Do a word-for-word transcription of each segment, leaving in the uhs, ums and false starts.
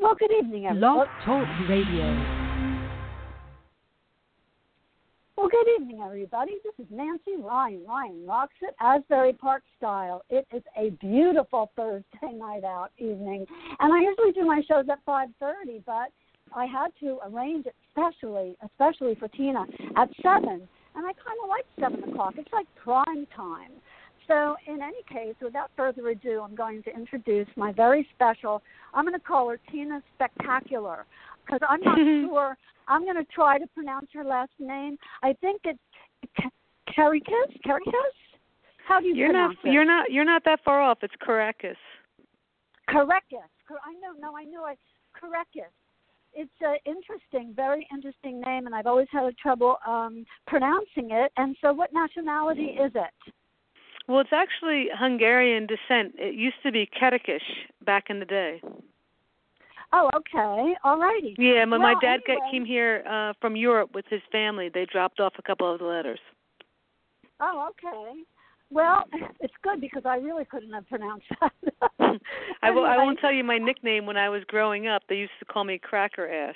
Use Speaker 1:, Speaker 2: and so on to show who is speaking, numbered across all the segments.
Speaker 1: Well, good evening, everyone.
Speaker 2: Blog Talk Radio.
Speaker 1: Well, good evening, everybody. This is Nancy Ryan. Ryan rocks it, Asbury Park style. It is a beautiful Thursday night out evening, and I usually do my shows at five thirty, but I had to arrange it specially, especially for Tina, at seven, and I kind of like seven o'clock. It's like prime time. So in any case, without further ado, I'm going to introduce my very special, I'm going to call her Tina Spectacular, because I'm not sure. I'm going to try to pronounce her last name. I think it's Caricus. Caricus? How do you
Speaker 3: you're
Speaker 1: pronounce
Speaker 3: not,
Speaker 1: it?
Speaker 3: You're not. You're not that far off. It's Caracas.
Speaker 1: Caracas. I know. No, I know it. Caracas. It's an interesting, very interesting name, and I've always had trouble um, pronouncing it. And so, what nationality is it?
Speaker 3: Well, it's actually Hungarian descent. It used to be Kerekish back in the day.
Speaker 1: Oh, okay. All righty.
Speaker 3: Yeah, when
Speaker 1: well,
Speaker 3: my dad
Speaker 1: anyway.
Speaker 3: got, came here uh, from Europe with his family, they dropped off a couple of the letters.
Speaker 1: Oh, okay. Well, it's good because I really couldn't have pronounced that.
Speaker 3: I, will,
Speaker 1: anyway.
Speaker 3: I won't tell you my nickname when I was growing up. They used to call me Cracker Ass.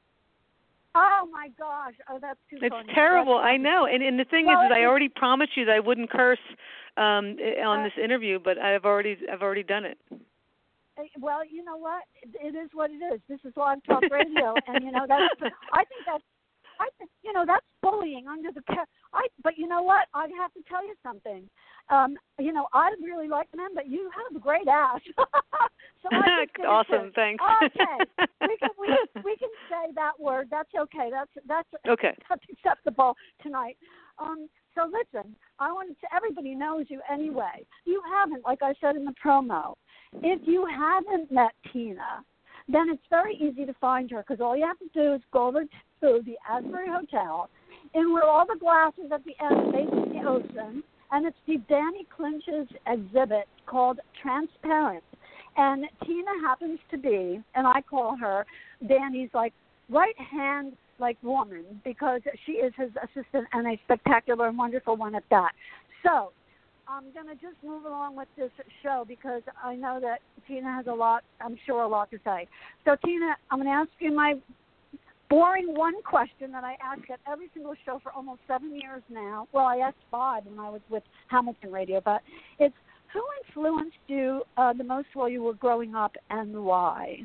Speaker 1: Oh, my gosh. Oh, that's too
Speaker 3: it's
Speaker 1: funny.
Speaker 3: It's terrible.
Speaker 1: That's
Speaker 3: I know. And, and the thing
Speaker 1: well,
Speaker 3: is, is I
Speaker 1: it,
Speaker 3: already promised you that I wouldn't curse um, on
Speaker 1: uh,
Speaker 3: this interview, but I've already I've already done it.
Speaker 1: Well, you know what? It is what it is. This is Live Talk Radio, and you know that's. I think that's. I think you know that's bullying under the. I. But you know what? I have to tell you something. Um, you know, I really like men, but you have a great ass. so I just
Speaker 3: awesome. Thanks.
Speaker 1: Okay, we can we, we can say that word. That's okay. That's that's
Speaker 3: okay.
Speaker 1: That's acceptable tonight. Um. So listen, I wanted to. Everybody knows you anyway. You haven't, like I said in the promo. If you haven't met Tina, then it's very easy to find her because all you have to do is go over to the Asbury Hotel, and where all the glasses at the end facing the ocean, and it's the Danny Clinch's exhibit called Transparent. And Tina happens to be, and I call her Danny's like right hand like woman because she is his assistant and a spectacular and wonderful one at that. So I'm going to just move along with this show because I know that Tina has a lot, I'm sure, a lot to say. So, Tina, I'm going to ask you my boring one question that I ask at every single show for almost seven years now. Well, I asked five when I was with Hamilton Radio, but it's who influenced you uh, the most while you were growing up and why?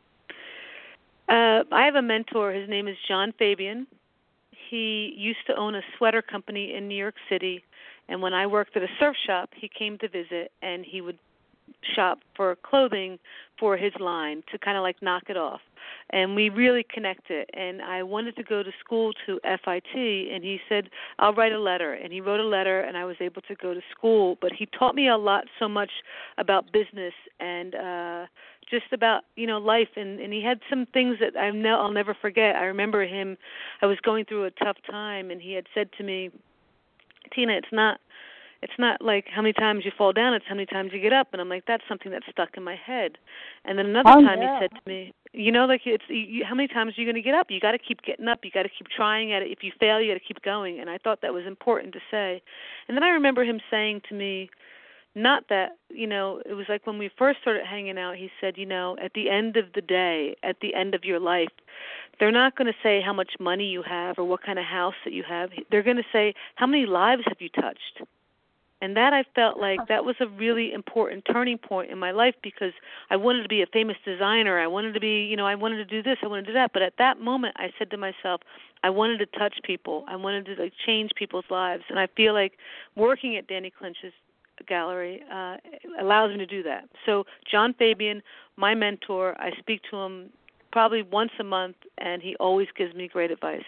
Speaker 3: Uh, I have a mentor. His name is John Fabian. He used to own a sweater company in New York City. And when I worked at a surf shop, he came to visit, and he would shop for clothing for his line to kind of like knock it off. And we really connected. And I wanted to go to school to F I T, and he said, I'll write a letter. And he wrote a letter, and I was able to go to school. But he taught me a lot, so much about business and uh, just about, you know, life. And, and he had some things that I ne- I'll never forget. I remember him, I was going through a tough time, and he had said to me, Tina, it's not it's not like how many times you fall down, it's how many times you get up. And I'm like, that's something that's stuck in my head. And then another
Speaker 1: oh,
Speaker 3: time
Speaker 1: yeah.
Speaker 3: he said to me, you know, like it's you, how many times are you going to get up? You got to keep getting up. You got to keep trying at it. If you fail, you got to keep going. And I thought that was important to say. And then I remember him saying to me, not that, you know, it was like when we first started hanging out, he said, you know, at the end of the day, at the end of your life, they're not going to say how much money you have or what kind of house that you have. They're going to say, how many lives have you touched? And that I felt like that was a really important turning point in my life because I wanted to be a famous designer. I wanted to be, you know, I wanted to do this, I wanted to do that. But at that moment, I said to myself, I wanted to touch people. I wanted to like change people's lives. And I feel like working at Danny Clinch's gallery uh, allows me to do that. So John Fabian, my mentor, I speak to him probably once a month, and he always gives me great advice.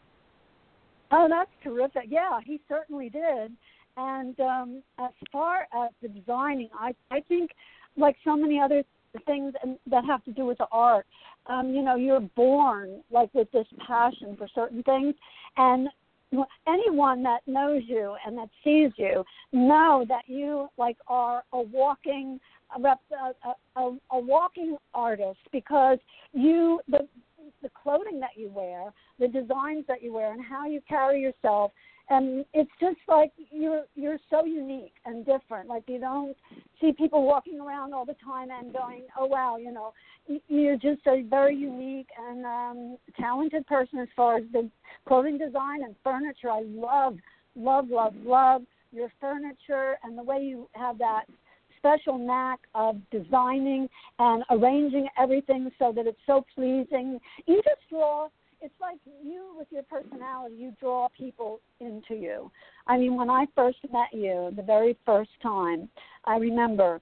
Speaker 1: Oh, that's terrific. Yeah, he certainly did. And um, as far as the designing, I, I think, like so many other things that have to do with the art, um, you know, you're born, like, with this passion for certain things. And anyone that knows you and that sees you know that you, like, are a walking a, a, a walking artist because you the the clothing that you wear, the designs that you wear, and how you carry yourself And it's just like you're you're so unique and different. Like you don't see people walking around all the time and going, oh, wow, you know, you're just a very unique and um, talented person as far as the clothing design and furniture. I love, love, love, love your furniture and the way you have that special knack of designing and arranging everything so that it's so pleasing. You just draw. It's like you, with your personality, you draw people into you. I mean, when I first met you, the very first time, I remember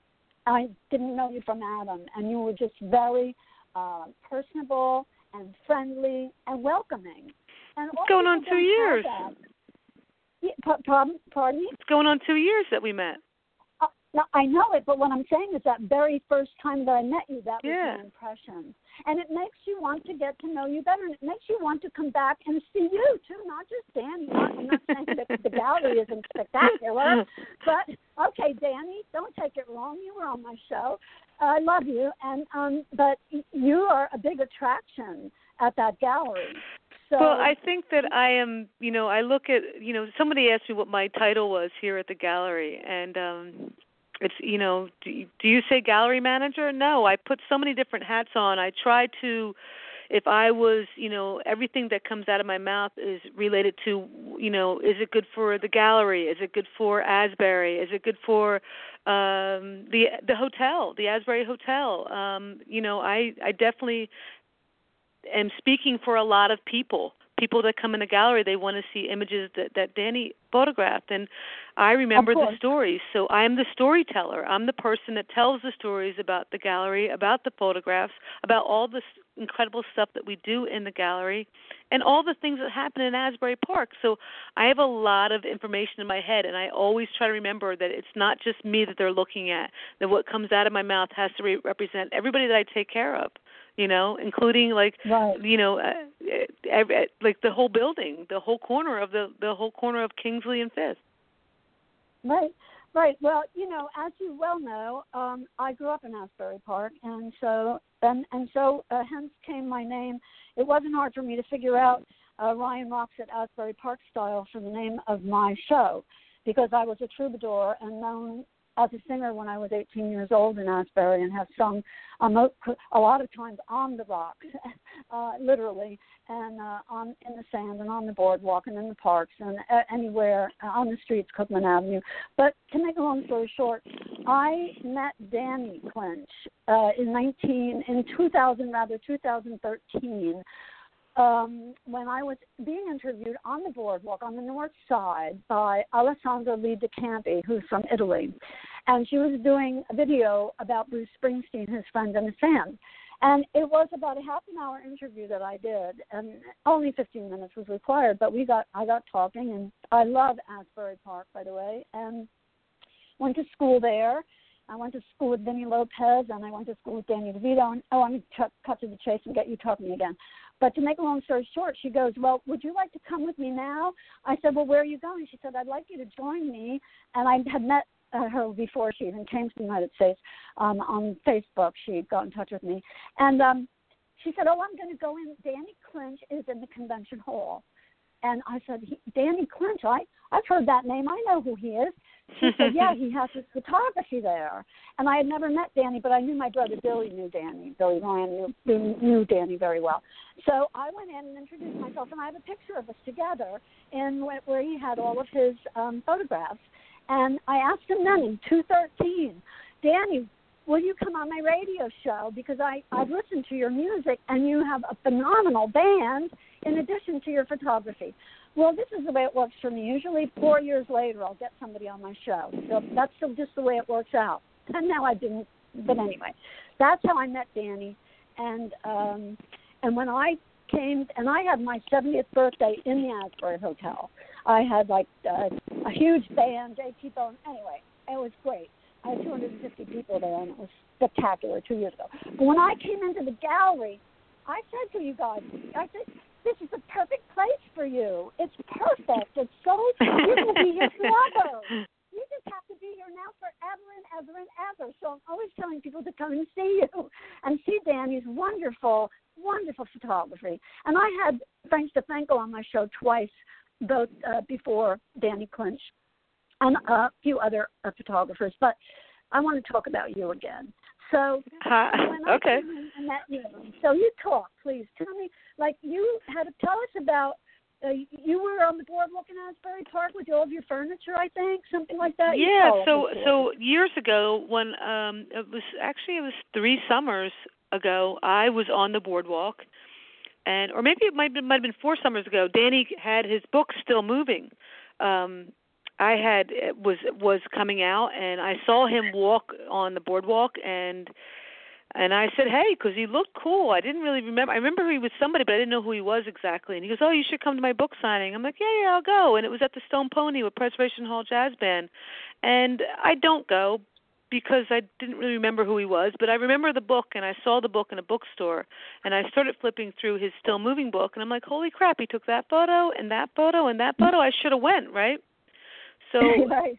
Speaker 1: I didn't know you from Adam, and you were just very uh, personable and friendly and welcoming. And
Speaker 3: it's going on two years.
Speaker 1: Yeah, pardon, pardon me?
Speaker 3: It's going on two years that we met.
Speaker 1: Uh, no, I know it, but what I'm saying is that very first time that I met you, that was
Speaker 3: yeah.
Speaker 1: my impression. And it makes you want to get to know you better, and it makes you want to come back and see you, too, not just Danny. I'm not saying that the gallery isn't spectacular, but, okay, Danny, don't take it wrong. You were on my show. I love you, and um, but you are a big attraction at that gallery. So,
Speaker 3: well, I think that I am, you know, I look at, you know, somebody asked me what my title was here at the gallery, and um, it's, you know, do you, do you say gallery manager? No, I put so many different hats on. I try to, if I was, you know, everything that comes out of my mouth is related to, you know, is it good for the gallery? Is it good for Asbury? Is it good for um, the the hotel, the Asbury Hotel? Um, you know, I, I definitely am speaking for a lot of people. People that come in the gallery, they want to see images that, that Danny photographed, and I remember the stories. So I'm the storyteller. I'm the person that tells the stories about the gallery, about the photographs, about all this incredible stuff that we do in the gallery, and all the things that happen in Asbury Park. So I have a lot of information in my head, and I always try to remember that it's not just me that they're looking at, that what comes out of my mouth has to re- represent everybody that I take care of. You know, including like,
Speaker 1: right.
Speaker 3: you know, uh, every, like the whole building, the whole corner of the the whole corner of Kingsley and Fifth.
Speaker 1: Right, right. Well, you know, as you well know, um, I grew up in Asbury Park, and so and and so uh, hence came my name. It wasn't hard for me to figure out uh, Ryan Rocks at Asbury Park Style for the name of my show, because I was a troubadour and known as a singer when I was eighteen years old in Asbury, and have sung um, a lot of times on the rocks, uh, literally, and uh, on in the sand and on the boardwalk and in the parks and uh, anywhere uh, on the streets, Cookman Avenue. But to make a long story short, I met Danny Clinch uh, in nineteen in two thousand rather two thousand thirteen. Um, when I was being interviewed on the boardwalk on the north side by Alessandra Lee DeCampi, who's from Italy. And she was doing a video about Bruce Springsteen, his friend and his fan. And it was about a half an hour interview that I did, and only fifteen minutes was required, but we got I got talking, and I love Asbury Park, by the way, and went to school there. I went to school with Vinnie Lopez, and I went to school with Danny DeVito. And oh, I'm going to cut to the chase and get you talking again. But to make a long story short, she goes, well, would you like to come with me now? I said, well, where are you going? She said, I'd like you to join me. And I had met uh, her before she even came to the United States um, on Facebook. She got in touch with me. And um, she said, oh, I'm going to go in. Danny Clinch is in the convention hall. And I said, he, Danny Clinch, I, I've heard that name. I know who he is. She said, yeah, he has his photography there. And I had never met Danny, but I knew my brother Billy knew Danny. Billy Ryan knew, knew Danny very well. So I went in and introduced myself, and I have a picture of us together in where he had all of his um, photographs. And I asked him then in two thirteen, Danny, will you come on my radio show? Because I, I've listened to your music, and you have a phenomenal band in addition to your photography. Well, this is the way it works for me. Usually four years later, I'll get somebody on my show. So that's just the way it works out. And now I didn't. But anyway, that's how I met Danny. And um, and when I came, and I had my seventieth birthday in the Asbury Hotel. I had, like, uh, a huge band, J T Bone. Anyway, it was great. I had two hundred fifty people there, and it was spectacular two years ago. But when I came into the gallery, I said to you guys, I said, this is the perfect place for you. It's perfect. It's so, you're going to be here forever. You just have to be here now forever and ever and ever. So I'm always telling people to come and see you and see Danny's wonderful, wonderful photography. And I had Frank Stefanko on my show twice both uh, before Danny Clinch and a few other uh, photographers. But I want to talk about you again. So
Speaker 3: Hi.
Speaker 1: when I
Speaker 3: Okay.
Speaker 1: came in and met you, so you talk, please. Tell me, like, you had to tell us about, uh, you were on the boardwalk in Asbury Park with all of your furniture, I think, something like that. You
Speaker 3: Yeah,
Speaker 1: tell us
Speaker 3: so
Speaker 1: the
Speaker 3: so
Speaker 1: story.
Speaker 3: years ago when um it was actually it was three summers ago, I was on the boardwalk, and or maybe it might have might have been four summers ago. Danny had his book Still Moving. Um I had it was was coming out, and I saw him walk on the boardwalk, and and I said, hey, because he looked cool. I didn't really remember. I remember he was somebody, but I didn't know who he was exactly. And he goes, oh, you should come to my book signing. I'm like, yeah, yeah, I'll go. And it was at the Stone Pony with Preservation Hall Jazz Band. And I don't go because I didn't really remember who he was, but I remember the book, and I saw the book in a bookstore, and I started flipping through his Still Moving book, and I'm like, holy crap, he took that photo and that photo and that photo. I should have went, right? So
Speaker 1: Right.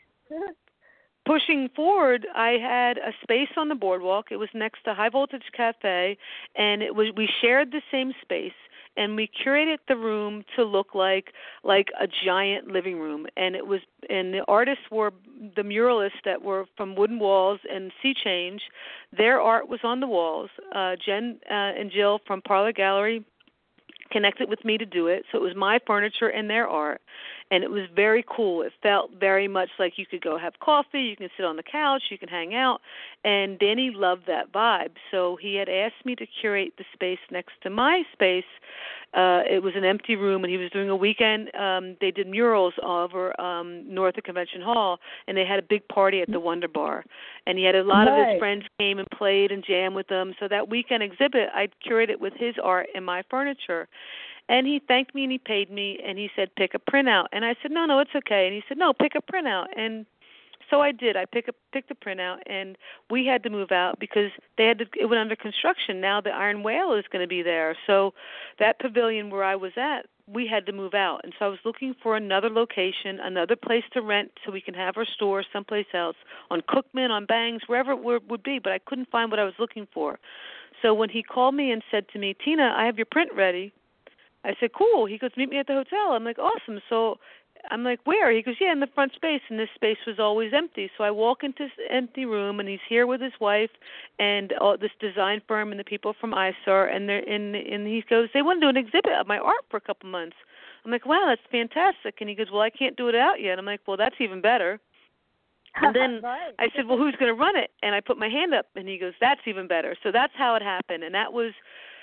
Speaker 3: pushing forward, I had a space on the boardwalk. It was next to High Voltage Cafe, and it was we shared the same space, and we curated the room to look like like a giant living room. And it was and the artists were the muralists that were from Wooden Walls and Sea Change. Their art was on the walls. Uh, Jen uh, and Jill from Parlor Gallery connected with me to do it. So it was my furniture and their art, and it was very cool. It felt very much like you could go have coffee, you can sit on the couch, you can hang out, and Danny loved that vibe. So he had asked me to curate the space next to my space. Uh, it was an empty room, and he was doing a weekend. Um, they did murals over um, north of Convention Hall, and they had a big party at the Wonder Bar. And he had a lot
Speaker 1: Right.
Speaker 3: of his friends came and played and jammed with them. So that weekend exhibit, I curated with his art and my furniture. And he thanked me and he paid me, and he said, pick a printout. And I said, no, no, it's okay. And he said, no, pick a printout. And so I did. I pick a, picked a printout, and we had to move out because they had to, it went under construction. Now the Iron Whale is going to be there. So that pavilion where I was at, we had to move out. And so I was looking for another location, another place to rent so we can have our store someplace else, on Cookman, on Bangs, wherever it would, would be. But I couldn't find what I was looking for. So when he called me and said to me, Tina, I have your print ready, I said, cool. He goes, meet me at the hotel. I'm like, awesome. So I'm like, where? He goes, yeah, in the front space. And this space was always empty. So I walk into this empty room, and he's here with his wife and all this design firm and the people from I S A R. And they're in, and he goes, they want to do an exhibit of my art for a couple months. I'm like, wow, that's fantastic. And he goes, well, I can't do it out yet. I'm like, well, that's even better. And then
Speaker 1: Right.
Speaker 3: I said, well, who's going to run it? And I put my hand up, and he goes, that's even better. So that's how it happened. And that was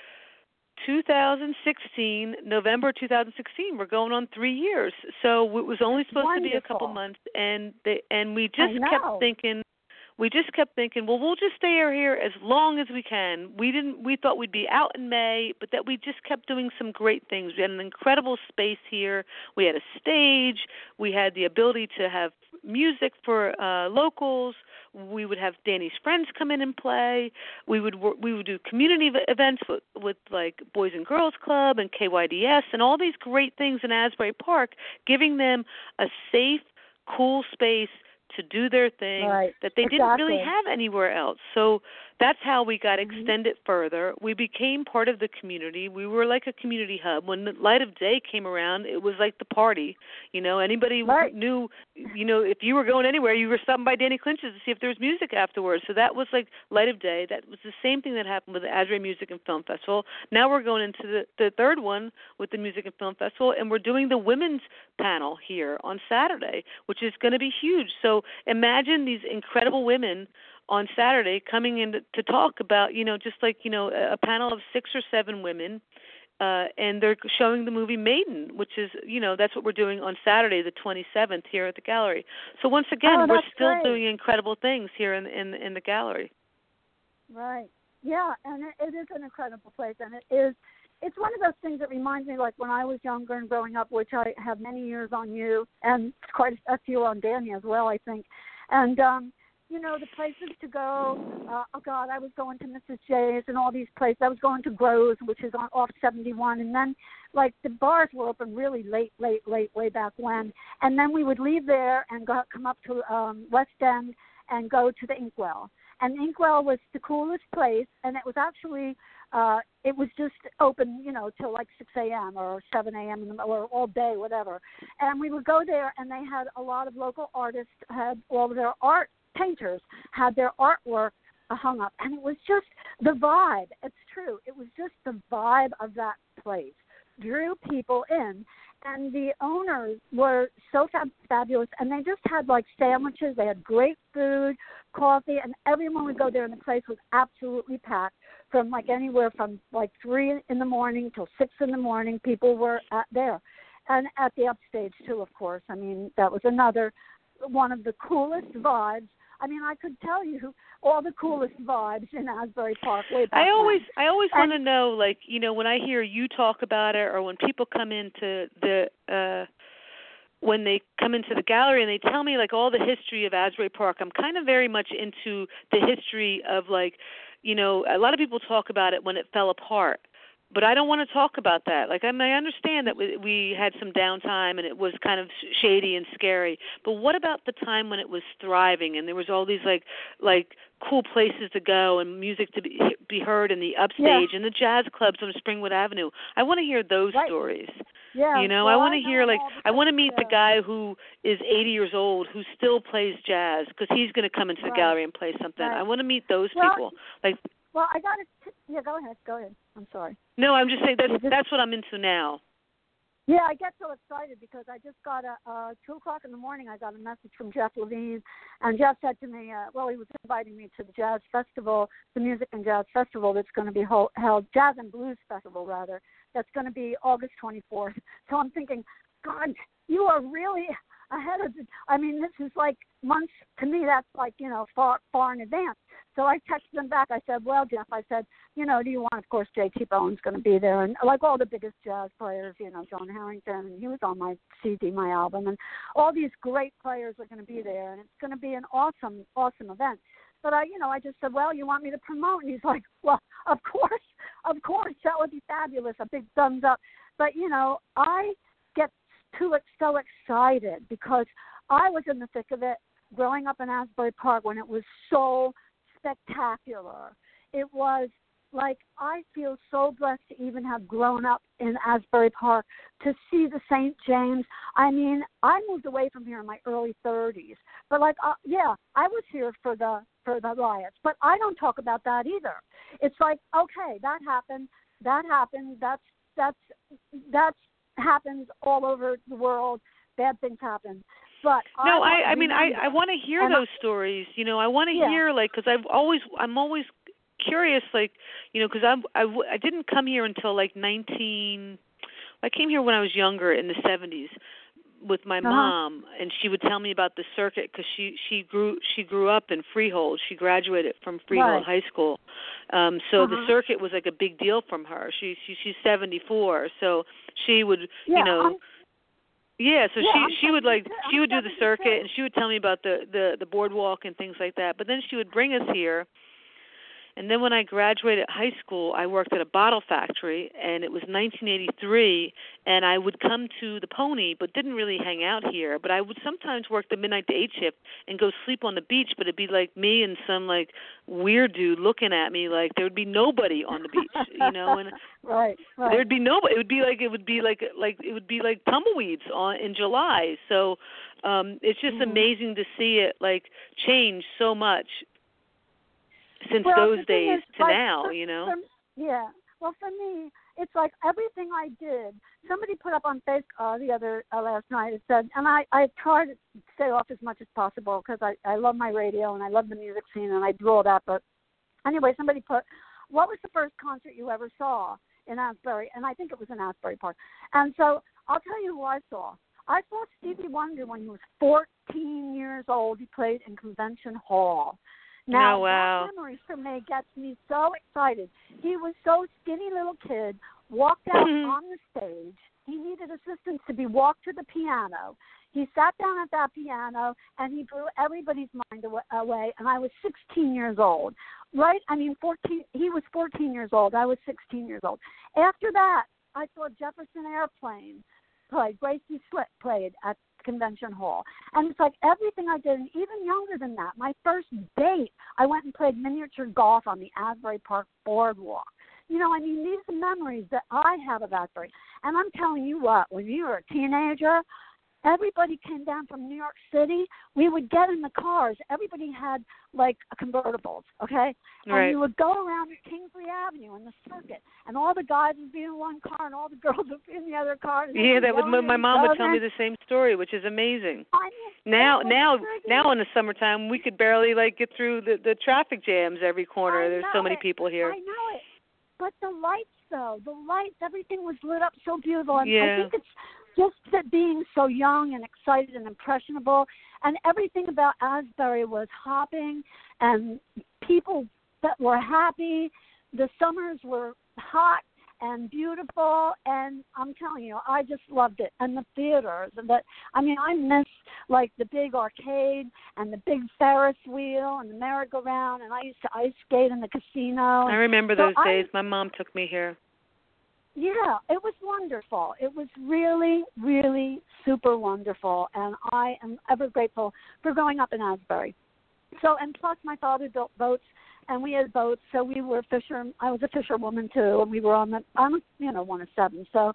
Speaker 3: two thousand sixteen, November two thousand sixteen. We're going on three years. So it was only supposed
Speaker 1: Wonderful.
Speaker 3: to be a couple months, and they, and we
Speaker 1: I
Speaker 3: just
Speaker 1: know.
Speaker 3: kept thinking, we just kept thinking, well, we'll just stay here as long as we can. We didn't. We thought we'd be out in May, but that we just kept doing some great things. We had an incredible space here. We had a stage. We had the ability to have music for uh, locals. We would have Danny's friends come in and play. We would we would do community events with, with like Boys and Girls Club and K Y D S and all these great things in Asbury Park, giving them a safe, cool space to do their thing
Speaker 1: Right.
Speaker 3: that they
Speaker 1: Exactly.
Speaker 3: didn't really have anywhere else. So that's how we got
Speaker 1: Mm-hmm.
Speaker 3: extended further. We became part of the community. We were like a community hub. When the Light of Day came around, it was like the party. You know, anybody
Speaker 1: Right.
Speaker 3: knew, you know, if you were going anywhere, you were stopping by Danny Clinch's to see if there was music afterwards. So that was like Light of Day. That was the same thing that happened with the Asbury Music and Film Festival. Now we're going into the, the third one with the Music and Film Festival, and we're doing the women's panel here on Saturday, which is going to be huge. So imagine these incredible women on Saturday coming in to, to talk about, you know, just like, you know, a, a panel of six or seven women, uh, and they're showing the movie Maiden, which is, you know, that's what we're doing on Saturday, the twenty-seventh, here at the gallery. So once again,
Speaker 1: Oh,
Speaker 3: we're
Speaker 1: that's
Speaker 3: still
Speaker 1: great.
Speaker 3: doing incredible things here in, in, in the gallery.
Speaker 1: Right. Yeah, and it, it is an incredible place, and it is. It's one of those things that reminds me, like when I was younger and growing up, which I have many years on you, and quite a few on Danny as well, I think. And um, you know, the places to go. Uh, oh God, I was going to Missus J's and all these places. I was going to Groves, which is on off seventy-one, and then like the bars were open really late, late, late, way back when. And then we would leave there and go come up to um, West End and go to the Inkwell. And Inkwell was the coolest place, and it was actually uh, it was just open, you know, till like six a.m. or seven a.m. or all day, whatever. And we would go there, and they had a lot of local artists, had all of their art, painters, had their artwork hung up. And it was just the vibe. It's true. It was just the vibe of that place. Drew people in. And the owners were so fab- fabulous, and they just had, like, sandwiches. They had great food, coffee, and everyone would go there, and the place was absolutely packed from, like, anywhere from, like, three in the morning till six in the morning. People were at there. And at the upstage, too, of course. I mean, that was another one of the coolest vibes. I mean, I could tell you all the coolest vibes in Asbury Park way back
Speaker 3: I always,
Speaker 1: then.
Speaker 3: I always
Speaker 1: and,
Speaker 3: want to know, like, you know, when I hear you talk about it, or when people come into the, uh, when they come into the gallery and they tell me, like, all the history of Asbury Park, I'm kind of very much into the history of, like, you know, a lot of people talk about it when it fell apart. But I don't want to talk about that. Like, I mean, I understand that we, we had some downtime and it was kind of shady and scary. But what about the time when it was thriving and there was all these, like, like cool places to go and music to be, be heard in the upstage
Speaker 1: yeah.
Speaker 3: and the jazz clubs on Springwood Avenue? I want to hear those
Speaker 1: right.
Speaker 3: stories.
Speaker 1: Yeah,
Speaker 3: you know,
Speaker 1: well,
Speaker 3: I want to
Speaker 1: I
Speaker 3: hear, like, I want to meet
Speaker 1: yeah.
Speaker 3: the guy who is eighty years old who still plays jazz because he's going to come into the
Speaker 1: right.
Speaker 3: gallery and play something.
Speaker 1: Right.
Speaker 3: I want to meet those
Speaker 1: well,
Speaker 3: people. Like,
Speaker 1: well, I got to. Yeah, go ahead. Go ahead. I'm sorry.
Speaker 3: No, I'm just saying that's
Speaker 1: just,
Speaker 3: that's what I'm into now.
Speaker 1: Yeah, I get so excited because I just got a uh, two o'clock in the morning. I got a message from Jeff Levine, and Jeff said to me, uh, "Well, he was inviting me to the jazz festival, the music and jazz festival that's going to be hold, held, jazz and blues festival rather, that's going to be August twenty-fourth." So I'm thinking, God, you are really ahead of it. I mean, this is like months to me. That's like, you know, far far in advance. So I texted him back. I said, well, Jeff, I said, you know, do you want, of course, J T Bowen's going to be there. And like all the biggest jazz players, you know, John Harrington, and he was on my C D, my album. And all these great players are going to be there. And it's going to be an awesome, awesome event. But, I, you know, I just said, well, you want me to promote? And he's like, well, of course, of course, that would be fabulous, a big thumbs up. But, you know, I get too so excited because I was in the thick of it growing up in Asbury Park when it was so spectacular. It was like, I feel so blessed to even have grown up in Asbury Park to see the Saint James. I mean, I moved away from here in my early thirties, but like, uh, yeah, I was here for the for the riots, but I don't talk about that either. It's like, okay, that happened, that happened, that's that's that's happens all over the world. Bad things happen. But
Speaker 3: no,
Speaker 1: I,
Speaker 3: I, I mean, I, I want to hear
Speaker 1: and
Speaker 3: those
Speaker 1: I,
Speaker 3: stories. You know, I want to
Speaker 1: yeah.
Speaker 3: hear, like, because I've always, I'm always curious, like, you know, because I, I, I didn't come here until like nineteen. I came here when I was younger in the seventies with my
Speaker 1: uh-huh.
Speaker 3: mom, and she would tell me about the circuit because she she grew she grew up in Freehold. She graduated from Freehold
Speaker 1: right.
Speaker 3: High School, um, so
Speaker 1: uh-huh.
Speaker 3: the circuit was like a big deal from her. She, she she's seventy-four, so she would,
Speaker 1: yeah,
Speaker 3: you know.
Speaker 1: I'm,
Speaker 3: Yeah, so
Speaker 1: yeah,
Speaker 3: she
Speaker 1: I'm
Speaker 3: she would like
Speaker 1: I'm
Speaker 3: she would do the circuit
Speaker 1: seventy-two.
Speaker 3: and she would tell me about the, the the boardwalk and things like that. But then she would bring us here. And then when I graduated high school, I worked at a bottle factory, and it was nineteen eighty-three, and I would come to the Pony, but didn't really hang out here. But I would sometimes work the midnight to eight shift and go sleep on the beach, but it'd be like me and some, like, weird dude looking at me like there would be nobody on the beach, you know, and
Speaker 1: right, right.
Speaker 3: there'd be nobody. It would be like it would be like like it would be like tumbleweeds on in July. So um it's just mm-hmm. amazing to see it, like, change so much since
Speaker 1: well,
Speaker 3: those days
Speaker 1: is,
Speaker 3: to
Speaker 1: like,
Speaker 3: now,
Speaker 1: for,
Speaker 3: you know.
Speaker 1: For, yeah. Well, for me, it's like everything I did. Somebody put up on Facebook uh, the other uh, last night. It said, and I I try to stay off as much as possible because I I love my radio and I love the music scene and I do all that. But anyway, somebody put, what was the first concert you ever saw in Asbury? And I think it was in Asbury Park. And so I'll tell you who I saw. I saw Stevie Wonder when he was fourteen years old. He played in Convention Hall. Now,
Speaker 3: oh, wow.
Speaker 1: that memory for me gets me so excited. He was so skinny little kid, walked out on the stage. He needed assistance to be walked to the piano. He sat down at that piano, and he blew everybody's mind away, and I was sixteen years old. Right? I mean, fourteen. He was fourteen years old. I was sixteen years old. After that, I saw Jefferson Airplane play. Gracie Slick played at Convention Hall. And it's like everything I did, and even younger than that, my first date, I went and played miniature golf on the Asbury Park boardwalk. you know, I mean, these are memories that I have of Asbury. And I'm telling you what, when you were a teenager, everybody came down from New York City. We would get in the cars. Everybody had, like, convertibles, okay? And
Speaker 3: right.
Speaker 1: we would go around Kingsley Avenue in the circuit, and all the guys would be in one car, and all the girls would be in the other car.
Speaker 3: Yeah, that would. My mom would tell me the same story, which is amazing.
Speaker 1: I mean,
Speaker 3: now, now, now in the summertime, we could barely, like, get through the, the traffic jams every corner.
Speaker 1: I
Speaker 3: There's so many
Speaker 1: it.
Speaker 3: people here.
Speaker 1: I know it. But the lights, though, the lights, everything was lit up so beautiful. And
Speaker 3: yeah.
Speaker 1: I think it's just that being so young and excited and impressionable, and everything about Asbury was hopping and people that were happy. The summers were hot and beautiful, and I'm telling you, I just loved it. And the theaters, and that, I mean, I miss, like, the big arcade and the big Ferris wheel and the merry-go-round, and I used to ice skate in the casino.
Speaker 3: I remember
Speaker 1: so
Speaker 3: those
Speaker 1: I,
Speaker 3: days. My mom took me here.
Speaker 1: Yeah, it was wonderful. It was really, really super wonderful, and I am ever grateful for growing up in Asbury. So, and plus my father built boats, and we had boats, so we were fisher. I was a fisherwoman too, and we were on the, I'm, you know, one of seven. So,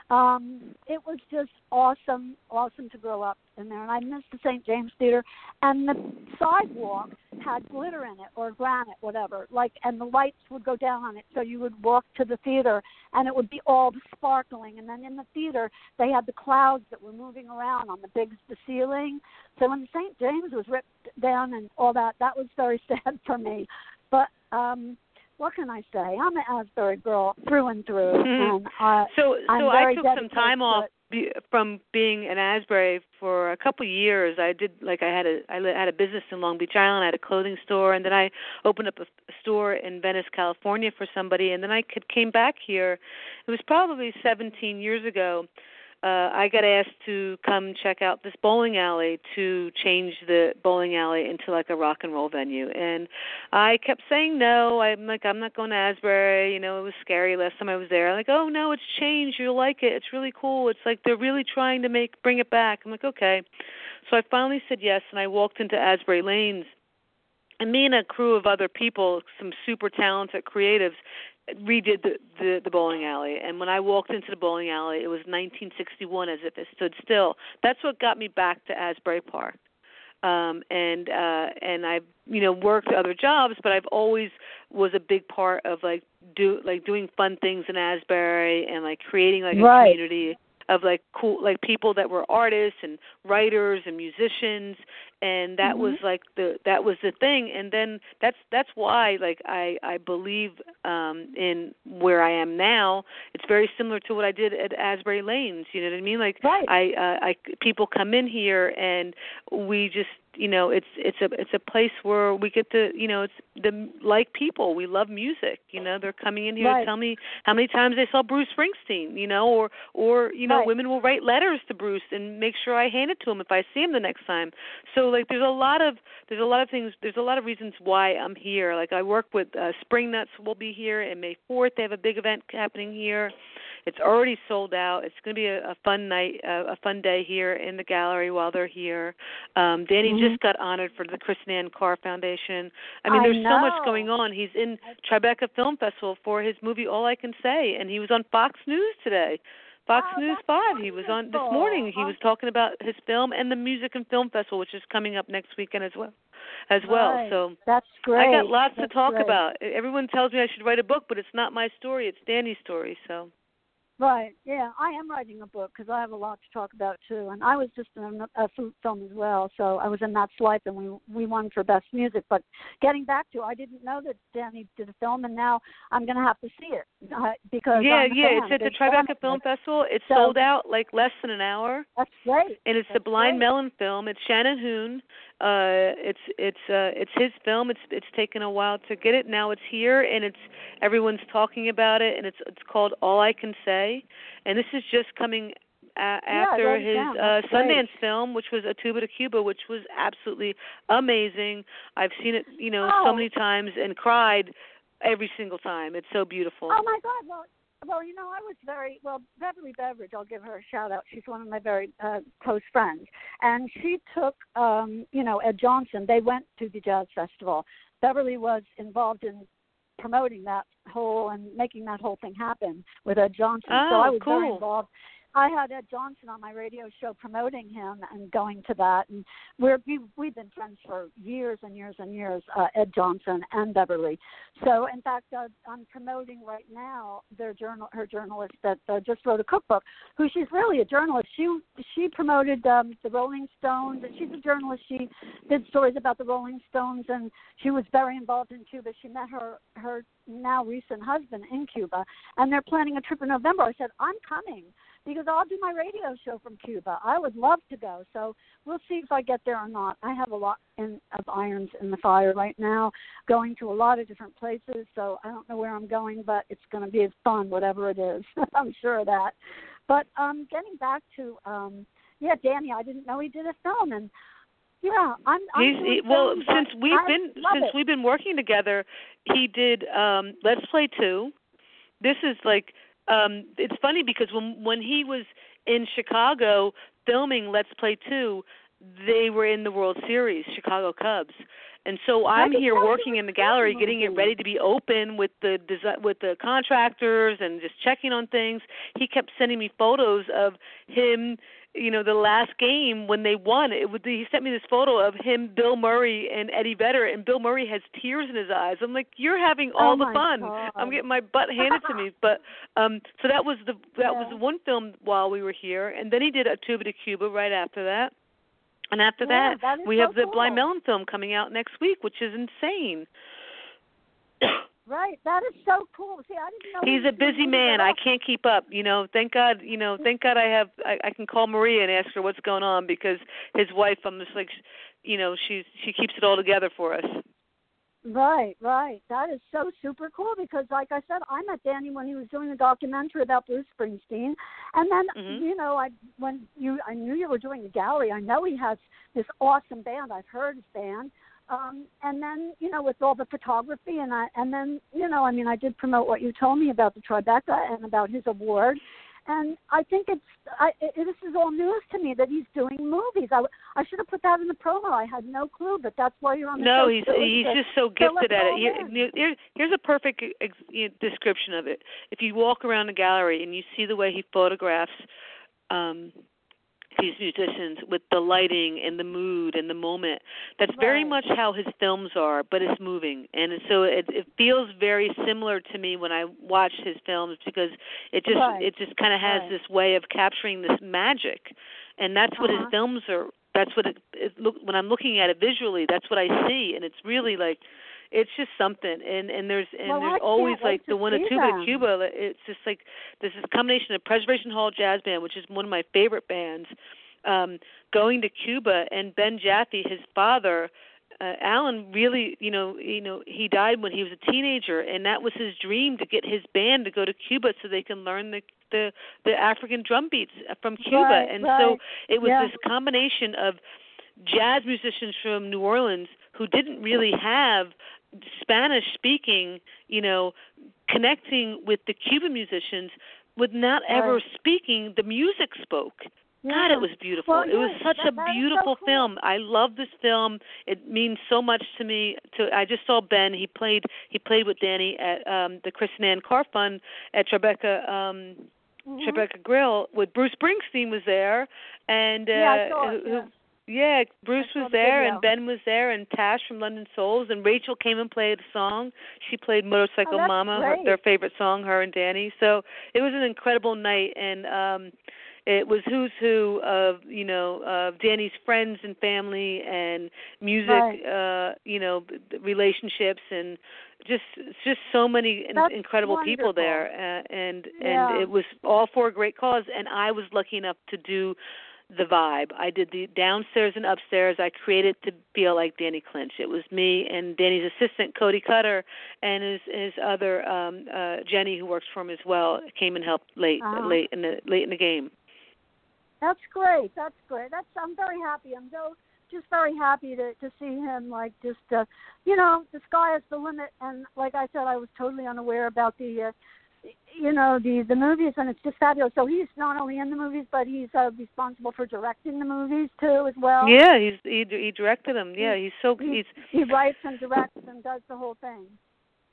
Speaker 1: um, it was just awesome, awesome to grow up in there. And I missed the Saint James Theater, and the sidewalk had glitter in it or granite, whatever. Like, and the lights would go down on it, so you would walk to the theater, and it would be all sparkling. And then in the theater, they had the clouds that were moving around on the big the ceiling. So when Saint James was ripped down and all that, that was very sad for me. But um, what can I say? I'm an Asbury girl through and through.
Speaker 3: Mm-hmm.
Speaker 1: And uh,
Speaker 3: so,
Speaker 1: I'm
Speaker 3: so I
Speaker 1: very
Speaker 3: took some time off
Speaker 1: it.
Speaker 3: be, from being in Asbury for a couple of years. I did like I had a I had a business in Long Beach Island. I had a clothing store, and then I opened up a, a store in Venice, California for somebody. And then I could, came back here. It was probably seventeen years ago. Uh, I got asked to come check out this bowling alley to change the bowling alley into like a rock and roll venue. And I kept saying no. I'm like, I'm not going to Asbury. You know, it was scary last time I was there. I'm like, oh, no, it's changed. You'll like it. It's really cool. It's like they're really trying to make bring it back. I'm like, okay. So I finally said yes, and I walked into Asbury Lanes. And me and a crew of other people, some super talented creatives, redid the, the, the bowling alley. And when I walked into the bowling alley, it was nineteen sixty-one, as if it stood still. That's what got me back to Asbury Park. Um, and uh, and I've you know worked other jobs, but I've always was a big part of like do like doing fun things in Asbury and like creating like a
Speaker 1: right.
Speaker 3: community of like cool like people that were artists and writers and musicians, and that
Speaker 1: mm-hmm.
Speaker 3: was like the that was the thing. And then that's that's why like I I believe um in where I am now. It's very similar to what I did at Asbury Lanes, you know what I mean? Like
Speaker 1: right.
Speaker 3: I uh, I people come in here and we just you know it's it's a it's a place where we get to you know it's the like people. We love music, you know. They're coming in here
Speaker 1: right.
Speaker 3: to tell me how many times they saw Bruce Springsteen, you know, or or you know
Speaker 1: right.
Speaker 3: women will write letters to Bruce and make sure I hand it to him if I see him the next time. So like there's a lot of there's a lot of things there's a lot of reasons why I'm here. Like I work with uh, Spring Nuts will be here and May fourth. They have a big event happening here. It's already sold out. It's going to be a, a fun night, uh, a fun day here in the gallery while they're here. Um, Danny
Speaker 1: mm-hmm.
Speaker 3: just got honored for the Kristen Ann Carr Foundation. I mean,
Speaker 1: I
Speaker 3: there's
Speaker 1: know.
Speaker 3: so much going on. He's in Tribeca Film Festival for his movie All I Can Say, and he was on Fox News today. Fox
Speaker 1: oh,
Speaker 3: News five. He was on this morning. He was talking about his film and the Music and Film Festival, which is coming up next weekend as well. As well,
Speaker 1: right.
Speaker 3: so
Speaker 1: that's great.
Speaker 3: I got lots
Speaker 1: that's
Speaker 3: to talk
Speaker 1: great.
Speaker 3: about. Everyone tells me I should write a book, but it's not my story. It's Danny's story. So.
Speaker 1: Right, yeah, I am writing a book because I have a lot to talk about too, and I was just in a, a food film as well, so I was in That's Life, and we we won for Best Music. But getting back to, I didn't know that Danny did a film, and now I'm going to have to see it uh, because
Speaker 3: yeah,
Speaker 1: I'm a
Speaker 3: yeah,
Speaker 1: fan,
Speaker 3: it's at the
Speaker 1: big fan
Speaker 3: Tribeca
Speaker 1: of
Speaker 3: Film
Speaker 1: it.
Speaker 3: Festival. It's
Speaker 1: so,
Speaker 3: sold out like less than an hour.
Speaker 1: That's great,
Speaker 3: and it's
Speaker 1: that's
Speaker 3: the Blind
Speaker 1: great.
Speaker 3: Melon film. It's Shannon Hoon. Uh, it's it's uh, it's his film. It's it's taken a while to get it. Now it's here, and it's everyone's talking about it, and it's it's called All I Can Say, and this is just coming a- after
Speaker 1: yeah,
Speaker 3: his
Speaker 1: down.
Speaker 3: uh,
Speaker 1: That's
Speaker 3: Sundance
Speaker 1: great.
Speaker 3: film, which was A Tuba to Cuba, which was absolutely amazing. I've seen it, you know,
Speaker 1: oh.
Speaker 3: so many times and cried every single time. It's so beautiful.
Speaker 1: Oh my God! Well, well, you know, I was very well. Beverly Beveridge, I'll give her a shout out. She's one of my very uh, close friends, and she took, um, you know, Ed Johnson. They went to the jazz festival. Beverly was involved in promoting that whole and making that whole thing happen with Ed Johnson.
Speaker 3: Oh,
Speaker 1: so I was
Speaker 3: cool.
Speaker 1: very involved. I had Ed Johnson on my radio show promoting him and going to that, and we're, we've, we've been friends for years and years and years, uh, Ed Johnson and Beverly. So, in fact, uh, I'm promoting right now their journal, her journalist that uh, just wrote a cookbook, who she's really a journalist. She she promoted um, the Rolling Stones, and she's a journalist. She did stories about the Rolling Stones, and she was very involved in Cuba. She met her her now recent husband in Cuba, and they're planning a trip in November. I said, I'm coming, because I'll do my radio show from Cuba. I would love to go. So we'll see if I get there or not. I have a lot in, of irons in the fire right now, going to a lot of different places. So I don't know where I'm going, but it's going to be fun, whatever it is. I'm sure of that. But um, getting back to, um, yeah, Danny, I didn't know he did a film. And, yeah, I'm, I'm
Speaker 3: He's,
Speaker 1: doing
Speaker 3: he, well,
Speaker 1: films,
Speaker 3: since we've
Speaker 1: I
Speaker 3: been
Speaker 1: love
Speaker 3: since
Speaker 1: it.
Speaker 3: we've been working together, he did um, Let's Play two. This is like, Um, it's funny because when when he was in Chicago filming Let's Play two, they were in the World Series, Chicago Cubs, and so I'm here working in the gallery, getting it ready to be open with the desi- with the contractors and just checking on things. He kept sending me photos of him. You know, the last game when they won, it would, he sent me this photo of him, Bill Murray, and Eddie Vedder, and Bill Murray has tears in his eyes. I'm like, you're having all
Speaker 1: oh
Speaker 3: the fun.
Speaker 1: God.
Speaker 3: I'm getting my butt handed to me. But um, so that was the that
Speaker 1: yeah.
Speaker 3: was the one film while we were here, and then he did A Tuba to Cuba right after that. And after
Speaker 1: yeah,
Speaker 3: that,
Speaker 1: that
Speaker 3: we
Speaker 1: so
Speaker 3: have the
Speaker 1: cool.
Speaker 3: Blind Melon film coming out next week, which is insane.
Speaker 1: Right, that is so cool. See, I didn't know.
Speaker 3: He's a busy man. I can't keep up. You know, thank God. You know, thank God I have. I, I can call Maria and ask her what's going on, because his wife. I'm just like, you know, she's she keeps it all together for us.
Speaker 1: Right, right. That is so super cool, because, like I said, I met Danny when he was doing a documentary about Bruce Springsteen, and then
Speaker 3: Mm-hmm.
Speaker 1: you know, I when you I knew you were doing the gallery. I know he has this awesome band. I've heard his band. Um, and then, you know, with all the photography, and I, and then, you know, I mean, I did promote what you told me about the Tribeca and about his award. And I think it's, I, it, this is all news to me that he's doing movies. I, I should have put that in the promo. I had no clue, but that's why you're on the
Speaker 3: no,
Speaker 1: show.
Speaker 3: No, he's
Speaker 1: too,
Speaker 3: he's
Speaker 1: to
Speaker 3: just so
Speaker 1: fill
Speaker 3: gifted
Speaker 1: us
Speaker 3: at it.
Speaker 1: all
Speaker 3: Here,
Speaker 1: in.
Speaker 3: here, here's a perfect ex, you know, description of it. If you walk around the gallery and you see the way he photographs um, these musicians with the lighting and the mood and the moment, that's very
Speaker 1: Right.
Speaker 3: much how his films are, but it's moving. And so it, it feels very similar to me when I watch his films, because it just
Speaker 1: Right.
Speaker 3: it just kind of has
Speaker 1: Right.
Speaker 3: this way of capturing this magic. And that's what
Speaker 1: Uh-huh.
Speaker 3: his films are. That's what it, it look when I'm looking at it visually, that's what I see, and it's really like, it's just something. And and there's and
Speaker 1: Well,
Speaker 3: there's
Speaker 1: I can't
Speaker 3: always
Speaker 1: wait
Speaker 3: like
Speaker 1: to
Speaker 3: the one at
Speaker 1: see
Speaker 3: Tuba to
Speaker 1: them.
Speaker 3: Cuba. It's just like this is a combination of Preservation Hall Jazz Band, which is one of my favorite bands, um, going to Cuba, and Ben Jaffe, his father. Uh, Alan really, you know, you know, he died when he was a teenager, and that was his dream, to get his band to go to Cuba so they can learn the the, the African drum beats from Cuba.
Speaker 1: Right,
Speaker 3: and
Speaker 1: right.
Speaker 3: so it was
Speaker 1: Yeah.
Speaker 3: this combination of jazz musicians from New Orleans who didn't really have Spanish speaking, you know, connecting with the Cuban musicians with not ever
Speaker 1: Right.
Speaker 3: speaking, the music spoke.
Speaker 1: Yeah.
Speaker 3: God, it was beautiful.
Speaker 1: Well,
Speaker 3: it was
Speaker 1: yeah,
Speaker 3: such
Speaker 1: that,
Speaker 3: a
Speaker 1: that is
Speaker 3: beautiful
Speaker 1: so cool.
Speaker 3: film. I love this film. It means so much to me. To I just saw Ben. He played. He played with Danny at um, the Kristen Ann Carr Fund at Tribeca. Um,
Speaker 1: Mhm.
Speaker 3: Tribeca Grill with Bruce Springsteen was there, and uh,
Speaker 1: Yeah, I saw it,
Speaker 3: who,
Speaker 1: yeah.
Speaker 3: yeah, Bruce
Speaker 1: I saw
Speaker 3: was
Speaker 1: the
Speaker 3: there,
Speaker 1: video.
Speaker 3: and Ben was there, and Tash from London Souls, and Rachel came and played a song. She played Motorcycle
Speaker 1: Oh, that's
Speaker 3: Mama, her,
Speaker 1: great.
Speaker 3: their favorite song, her and Danny. So it was an incredible night, and um, it was who's who of you know of Danny's friends and family and music,
Speaker 1: Right.
Speaker 3: uh, you know, relationships, and just just so many in,
Speaker 1: That's
Speaker 3: incredible people
Speaker 1: wonderful.
Speaker 3: there, uh, and
Speaker 1: Yeah.
Speaker 3: and it was all for a great cause. And I was lucky enough to do the vibe. I did the downstairs and upstairs. I created to feel like Danny Clinch. It was me and Danny's assistant, Cody Cutter, and his his other um, uh, Jenny, who works for him as well, came and helped late
Speaker 1: Uh-huh.
Speaker 3: late in the late in the game.
Speaker 1: That's great. That's great. That's I'm very happy. I'm so just very happy to to see him, like, just uh, you know, the sky is the limit. And like I said, I was totally unaware about the uh, you know the the movies, and it's just fabulous. So he's not only in the movies, but he's uh, responsible for directing the movies too as well.
Speaker 3: Yeah, he's he he directed them. Yeah, he's so
Speaker 1: he,
Speaker 3: he's
Speaker 1: he writes and directs and does the whole thing.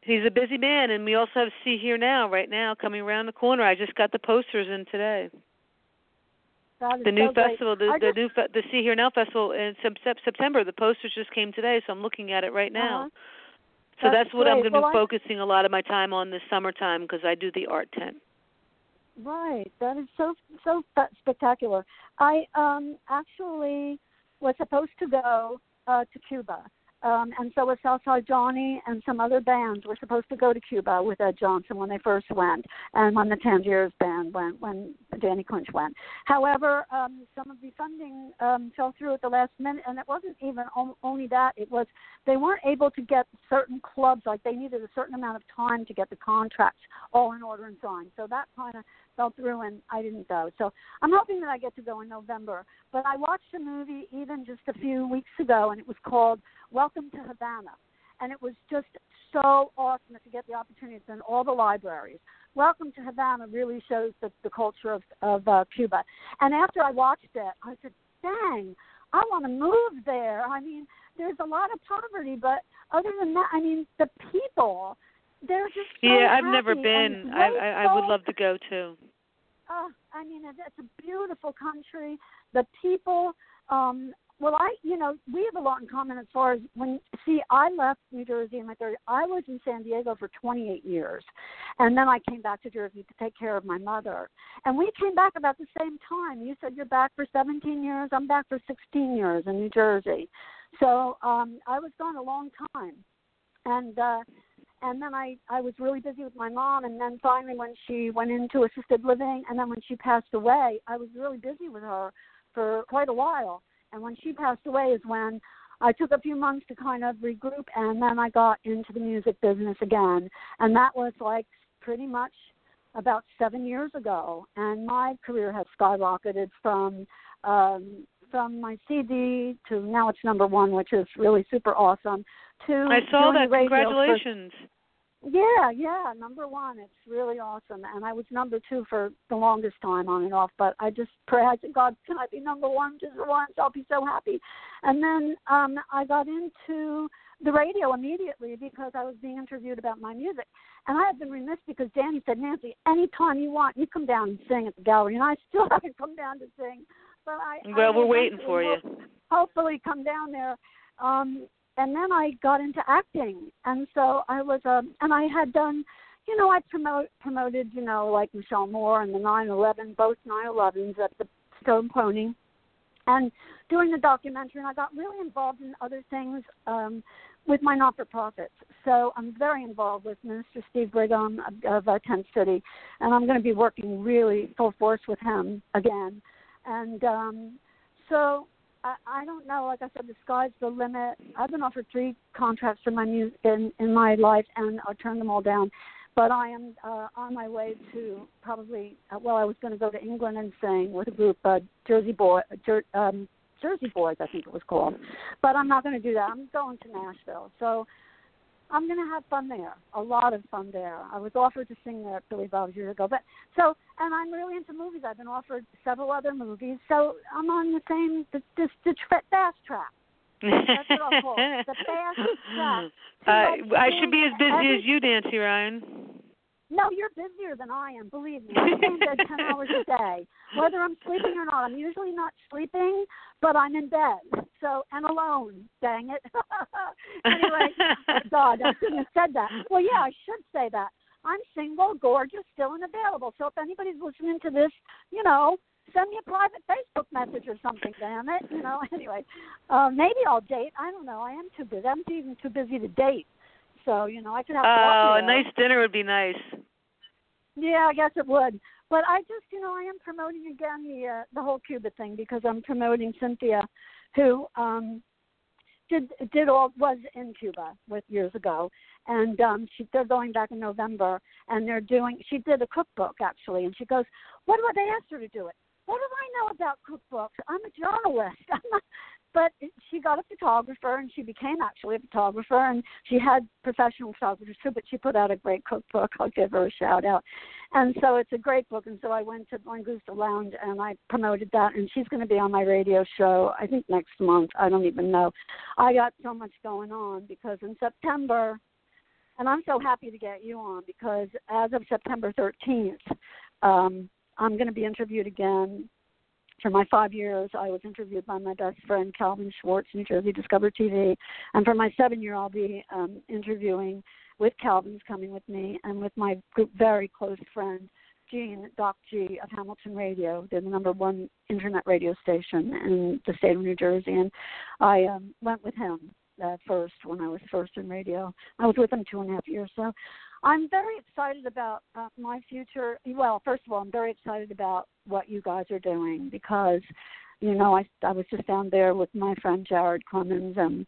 Speaker 3: He's a busy man, and we also have See Here Now right now coming around the corner. I just got the posters in today.
Speaker 1: That is
Speaker 3: the new
Speaker 1: so great.
Speaker 3: festival, the,
Speaker 1: I
Speaker 3: the
Speaker 1: just,
Speaker 3: new fe- the See Here Now festival in sep- September. The posters just came today, so I'm looking at it right now.
Speaker 1: uh-huh.
Speaker 3: So
Speaker 1: that's,
Speaker 3: that's what
Speaker 1: great.
Speaker 3: I'm going to
Speaker 1: well,
Speaker 3: be
Speaker 1: I,
Speaker 3: focusing a lot of my time on this summertime because I do the art tent.
Speaker 1: Right, that is so so sp- spectacular. I um, actually was supposed to go uh, to Cuba, um, and so was Southside Johnny and some other bands were supposed to go to Cuba with Ed Johnson when they first went, and when the Tangiers band went, when Danny Clinch went. However, um, some of the funding um, fell through at the last minute, and it wasn't even o- only that. It was they weren't able to get certain clubs, like they needed a certain amount of time to get the contracts all in order and signed. So that kind of fell through, and I didn't go. So I'm hoping that I get to go in November. But I watched a movie even just a few weeks ago, and it was called Welcome to Havana. And it was just so awesome to get the opportunity to in all the libraries. Welcome to Havana really shows the, the culture of, of uh, Cuba. And after I watched it, I said, dang, I want to move there. I mean, there's a lot of poverty, but other than that, I mean, the people, they're just so
Speaker 3: Yeah, I've
Speaker 1: happy
Speaker 3: never been. I, I I would love to go too.
Speaker 1: Uh, I mean, it's a beautiful country. The people, um, well, I, you know, we have a lot in common as far as when, see, I left New Jersey in my thirties. I was in San Diego for twenty-eight years. And then I came back to Jersey to take care of my mother. And we came back about the same time. You said you're back for seventeen years. I'm back for sixteen years in New Jersey. So um, I was gone a long time. And, uh, And then I, I was really busy with my mom, and then finally when she went into assisted living, and then when she passed away, I was really busy with her for quite a while. And when she passed away is when I took a few months to kind of regroup, and then I got into the music business again. And that was like pretty much about seven years ago. And my career has skyrocketed from um, from my C D to now it's number one, which is really super awesome. To
Speaker 3: I saw that.
Speaker 1: Congratulations.
Speaker 3: For,
Speaker 1: yeah, yeah, number one. It's really awesome. And I was number two for the longest time on and off, but I just pray, I said, God, can I be number one just for once? I'll be so happy. And then um, I got into the radio immediately because I was being interviewed about my music. And I have been remiss because Danny said, Nancy, anytime you want, you come down and sing at the gallery. And I still haven't come down to sing. But I,
Speaker 3: well,
Speaker 1: I
Speaker 3: we're waiting for you.
Speaker 1: Hopefully come down there. Um, and then I got into acting. And so I was, um, and I had done, you know, I promote, promoted, you know, like Michelle Moore and the nine eleven, both nine elevens at the Stone Pony. And doing the documentary, and I got really involved in other things um, with my not-for-profits. So I'm very involved with Minister Steve Brigham of, of uh, Tent City, and I'm going to be working really full force with him again. And um, so I, I don't know. Like I said, the sky's the limit. I've been offered three contracts for my music in, in my life, and I turned them all down. But I am uh, on my way to probably, uh, well, I was going to go to England and sing with a group, uh, Jersey Boy, Jer- um, Jersey Boys, I think it was called. But I'm not going to do that. I'm going to Nashville. So I'm going to have fun there, a lot of fun there. I was offered to sing there at Billy Bob's years ago. But so, and I'm really into movies. I've been offered several other movies. So I'm on the same, the, the, the tra- fast track. That's what I'll call it. The fast track.
Speaker 3: Uh, I should be as busy every, as you, Nancy Ryan.
Speaker 1: No, you're busier than I am, believe me. I stay in bed ten hours a day, whether I'm sleeping or not. I'm usually not sleeping, but I'm in bed. So, and alone, dang it. Anyway, oh God, I shouldn't have said that. Well, yeah, I should say that. I'm single, gorgeous, still and available. So if anybody's listening to this, you know, send me a private Facebook message or something, damn it. You know, anyway, uh, maybe I'll date. I don't know. I am too busy. I'm even too busy to date. So, you know, I could have to
Speaker 3: Oh, a nice dinner would be nice.
Speaker 1: Yeah, I guess it would. But I just, you know, I am promoting again the uh, the whole Cuba thing because I'm promoting Cynthia, who um, did did all was in Cuba with years ago, and um, she they're going back in November, and they're doing. She did a cookbook actually, and she goes, "What do they asked her to do it? What do I know about cookbooks? I'm a journalist." I'm not, but she got a photographer, and she became actually a photographer, and she had professional photographers too, but she put out a great cookbook. I'll give her a shout-out. And so it's a great book, and so I went to Langusta Lounge, and I promoted that, and she's going to be on my radio show, I think, next month. I don't even know. I got so much going on because in September, and I'm so happy to get you on because as of September thirteenth, um, I'm going to be interviewed again. For my five years, I was interviewed by my best friend, Calvin Schwartz, New Jersey Discover T V. And for my seven year, I'll be um, interviewing with Calvin's coming with me and with my very close friend, Gene, Doc G of Hamilton Radio. They're the number one internet radio station in the state of New Jersey. And I um, went with him uh, first when I was first in radio. I was with him two and a half years. So I'm very excited about uh, my future. Well, first of all, I'm very excited about what you guys are doing because, you know, I, I was just down there with my friend Jared Clemens, and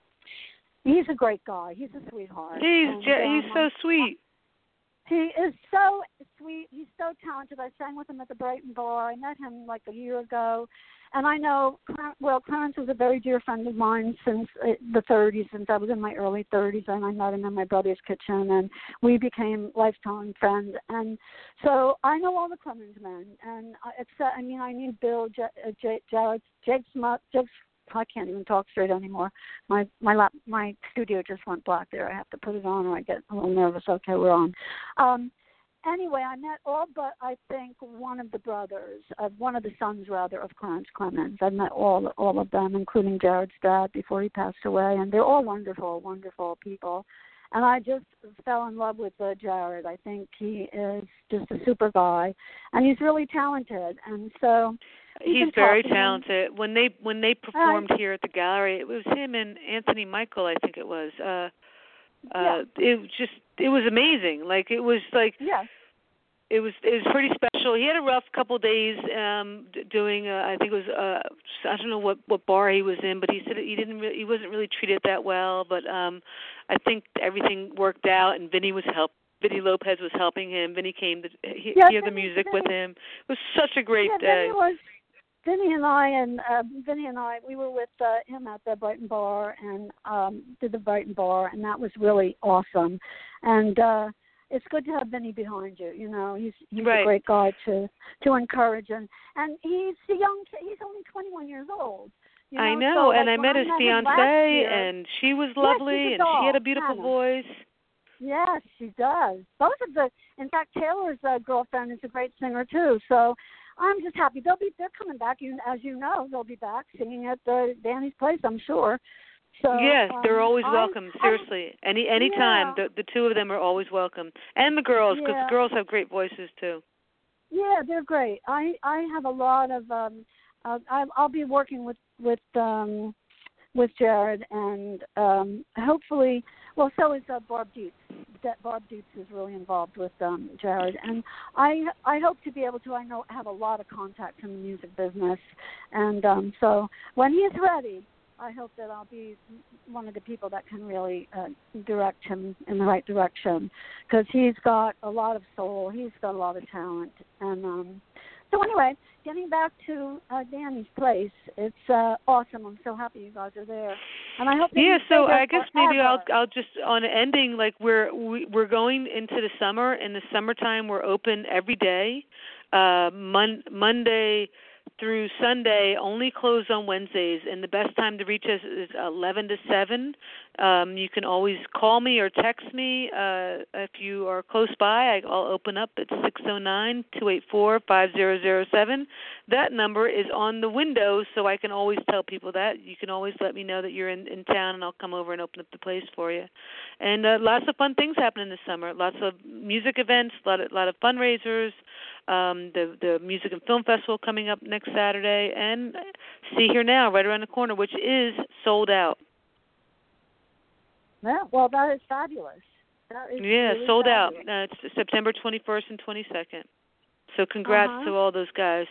Speaker 1: he's a great guy. He's a sweetheart.
Speaker 3: He's,
Speaker 1: and,
Speaker 3: J-
Speaker 1: um,
Speaker 3: he's so sweet.
Speaker 1: He is so sweet. He's so talented. I sang with him at the Brighton Bar. I met him like a year ago. And I know, well, Clarence was a very dear friend of mine since the thirties, since I was in my early thirties, and I met him in my brother's kitchen, and we became lifetime friends. And so I know all the Clemens men. And it's, I mean, I need Bill, J- J- Jared, Jake Smut, Jake I can't even talk straight anymore. My my lap, my studio just went black there. I have to put it on or I get a little nervous. Okay, we're on. Um, anyway, I met all but I think one of the brothers, uh, one of the sons rather, of Clarence Clemens. I met all all of them, including Jared's dad before he passed away, and they're all wonderful, wonderful people. And I just fell in love with uh, Jared. I think he is just a super guy, and he's really talented. And so
Speaker 3: he's very talented. When they when they performed uh, here at the gallery, it was him and Anthony Michael, I think it was. Uh,
Speaker 1: yeah.
Speaker 3: uh, it was just it was amazing. Like it was like.
Speaker 1: Yes.
Speaker 3: It was it was pretty special. He had a rough couple days um, doing. Uh, I think it was. Uh, I don't know what, what bar he was in, but he said he didn't. Really, he wasn't really treated that well. But um, I think everything worked out, and Vinny was help. Vinny Lopez was helping him. Vinny came to he,
Speaker 1: yeah,
Speaker 3: hear
Speaker 1: Vinny,
Speaker 3: the music
Speaker 1: Vinny,
Speaker 3: with him. It was such a great
Speaker 1: yeah,
Speaker 3: day.
Speaker 1: Vinny was. Vinny and I and uh, Vinny and I, we were with uh, him at the Brighton Bar and um, did the Brighton Bar, and that was really awesome. And uh, it's good to have Vinny behind you. You know, he's he's
Speaker 3: right.
Speaker 1: a great guy to to encourage, and and he's a young kid. He's only twenty-one years old. You know?
Speaker 3: I know,
Speaker 1: so,
Speaker 3: and
Speaker 1: like,
Speaker 3: I met
Speaker 1: I
Speaker 3: his
Speaker 1: met
Speaker 3: fiancée,
Speaker 1: year,
Speaker 3: and she was
Speaker 1: yeah,
Speaker 3: lovely, and
Speaker 1: doll,
Speaker 3: she had a beautiful
Speaker 1: Hannah.
Speaker 3: voice.
Speaker 1: Yes, she does. Both of the, in fact, Taylor's uh, girlfriend is a great singer too. So I'm just happy they'll be. They're coming back. You, as you know, they'll be back singing at the Danny's place, I'm sure. So
Speaker 3: yes, they're
Speaker 1: um,
Speaker 3: always
Speaker 1: I,
Speaker 3: welcome. Seriously, I, any any time,
Speaker 1: yeah.
Speaker 3: the the two of them are always welcome, and the girls, because
Speaker 1: yeah.
Speaker 3: the girls have great voices too.
Speaker 1: Yeah, they're great. I I have a lot of. Um, uh, I, I'll be working with with um, with Jared, and um, hopefully, well, so is uh, Barb Dietz. That Barb Dietz is really involved with um, Jared, and I I hope to be able to. I know have a lot of contacts in the music business, and um, so when he is ready, I hope that I'll be one of the people that can really uh, direct him in the right direction, because he's got a lot of soul, he's got a lot of talent, and um, so anyway, getting back to uh, Danny's place, it's uh, awesome. I'm so happy you guys are there, and I hope. That
Speaker 3: yeah,
Speaker 1: you
Speaker 3: so
Speaker 1: stay there
Speaker 3: I guess
Speaker 1: forever.
Speaker 3: maybe I'll I'll just on ending like we're we, we're going into the summer. In the summertime, we're open every day, uh, mon- Monday through Sunday, only closed on Wednesdays, and the best time to reach us is eleven to seven. Um, you can always call me or text me uh, if you are close by. I'll open up at six oh nine, two eight four, five oh oh seven. That number is on the window, so I can always tell people that. You can always let me know that you're in, in town, and I'll come over and open up the place for you. And uh, lots of fun things happening this summer. Lots of music events, a lot of, lot of fundraisers. Um, the the Music and Film Festival coming up next Saturday, and See Here Now right around the corner, which is sold out.
Speaker 1: Yeah, well, that is fabulous. That is
Speaker 3: yeah,
Speaker 1: really
Speaker 3: sold
Speaker 1: fabulous.
Speaker 3: out. Uh, it's September twenty-first and twenty-second. So congrats
Speaker 1: uh-huh.
Speaker 3: to all those guys.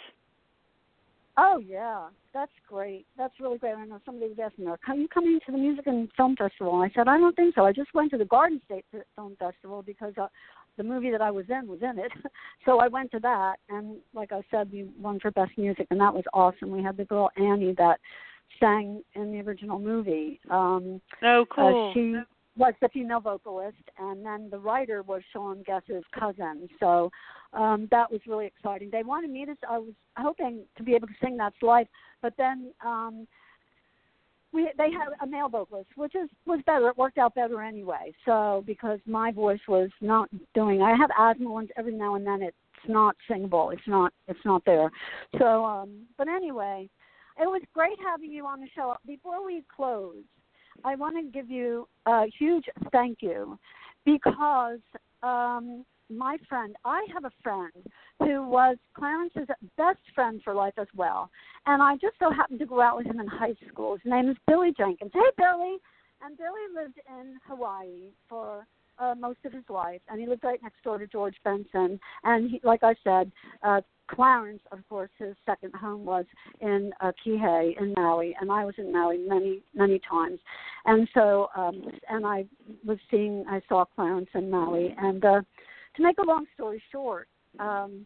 Speaker 1: Oh, yeah, that's great. That's really great. I know somebody was asking me, are you coming to the Music and Film Festival? And I said, I don't think so. I just went to the Garden State Film Festival because uh, the movie that I was in was in it. So I went to that, and like I said, we won for Best Music, and that was awesome. We had the girl Annie that sang in the original movie. Um,
Speaker 3: oh, cool.
Speaker 1: Uh, she was the female vocalist, and then the writer was Sean Guess's cousin. So um, that was really exciting. They wanted me to, I was hoping to be able to sing That's Life, but then um, we they had a male vocalist, which is was better. It worked out better anyway. So because my voice was not doing, I have asthma and every now and then it's not singable. It's not it's not there. So, um, but anyway, it was great having you on the show. Before we close, I want to give you a huge thank you because um, my friend, I have a friend who was Clarence's best friend for life as well. And I just so happened to go out with him in high school. His name is Billy Jenkins. Hey, Billy. And Billy lived in Hawaii for uh, most of his life. And he lived right next door to George Benson. And he, like I said, uh, Clarence, of course, his second home was in uh, Kihei in Maui, and I was in Maui many, many times. And so, um, and I was seeing, I saw Clarence in Maui. And uh, to make a long story short, um,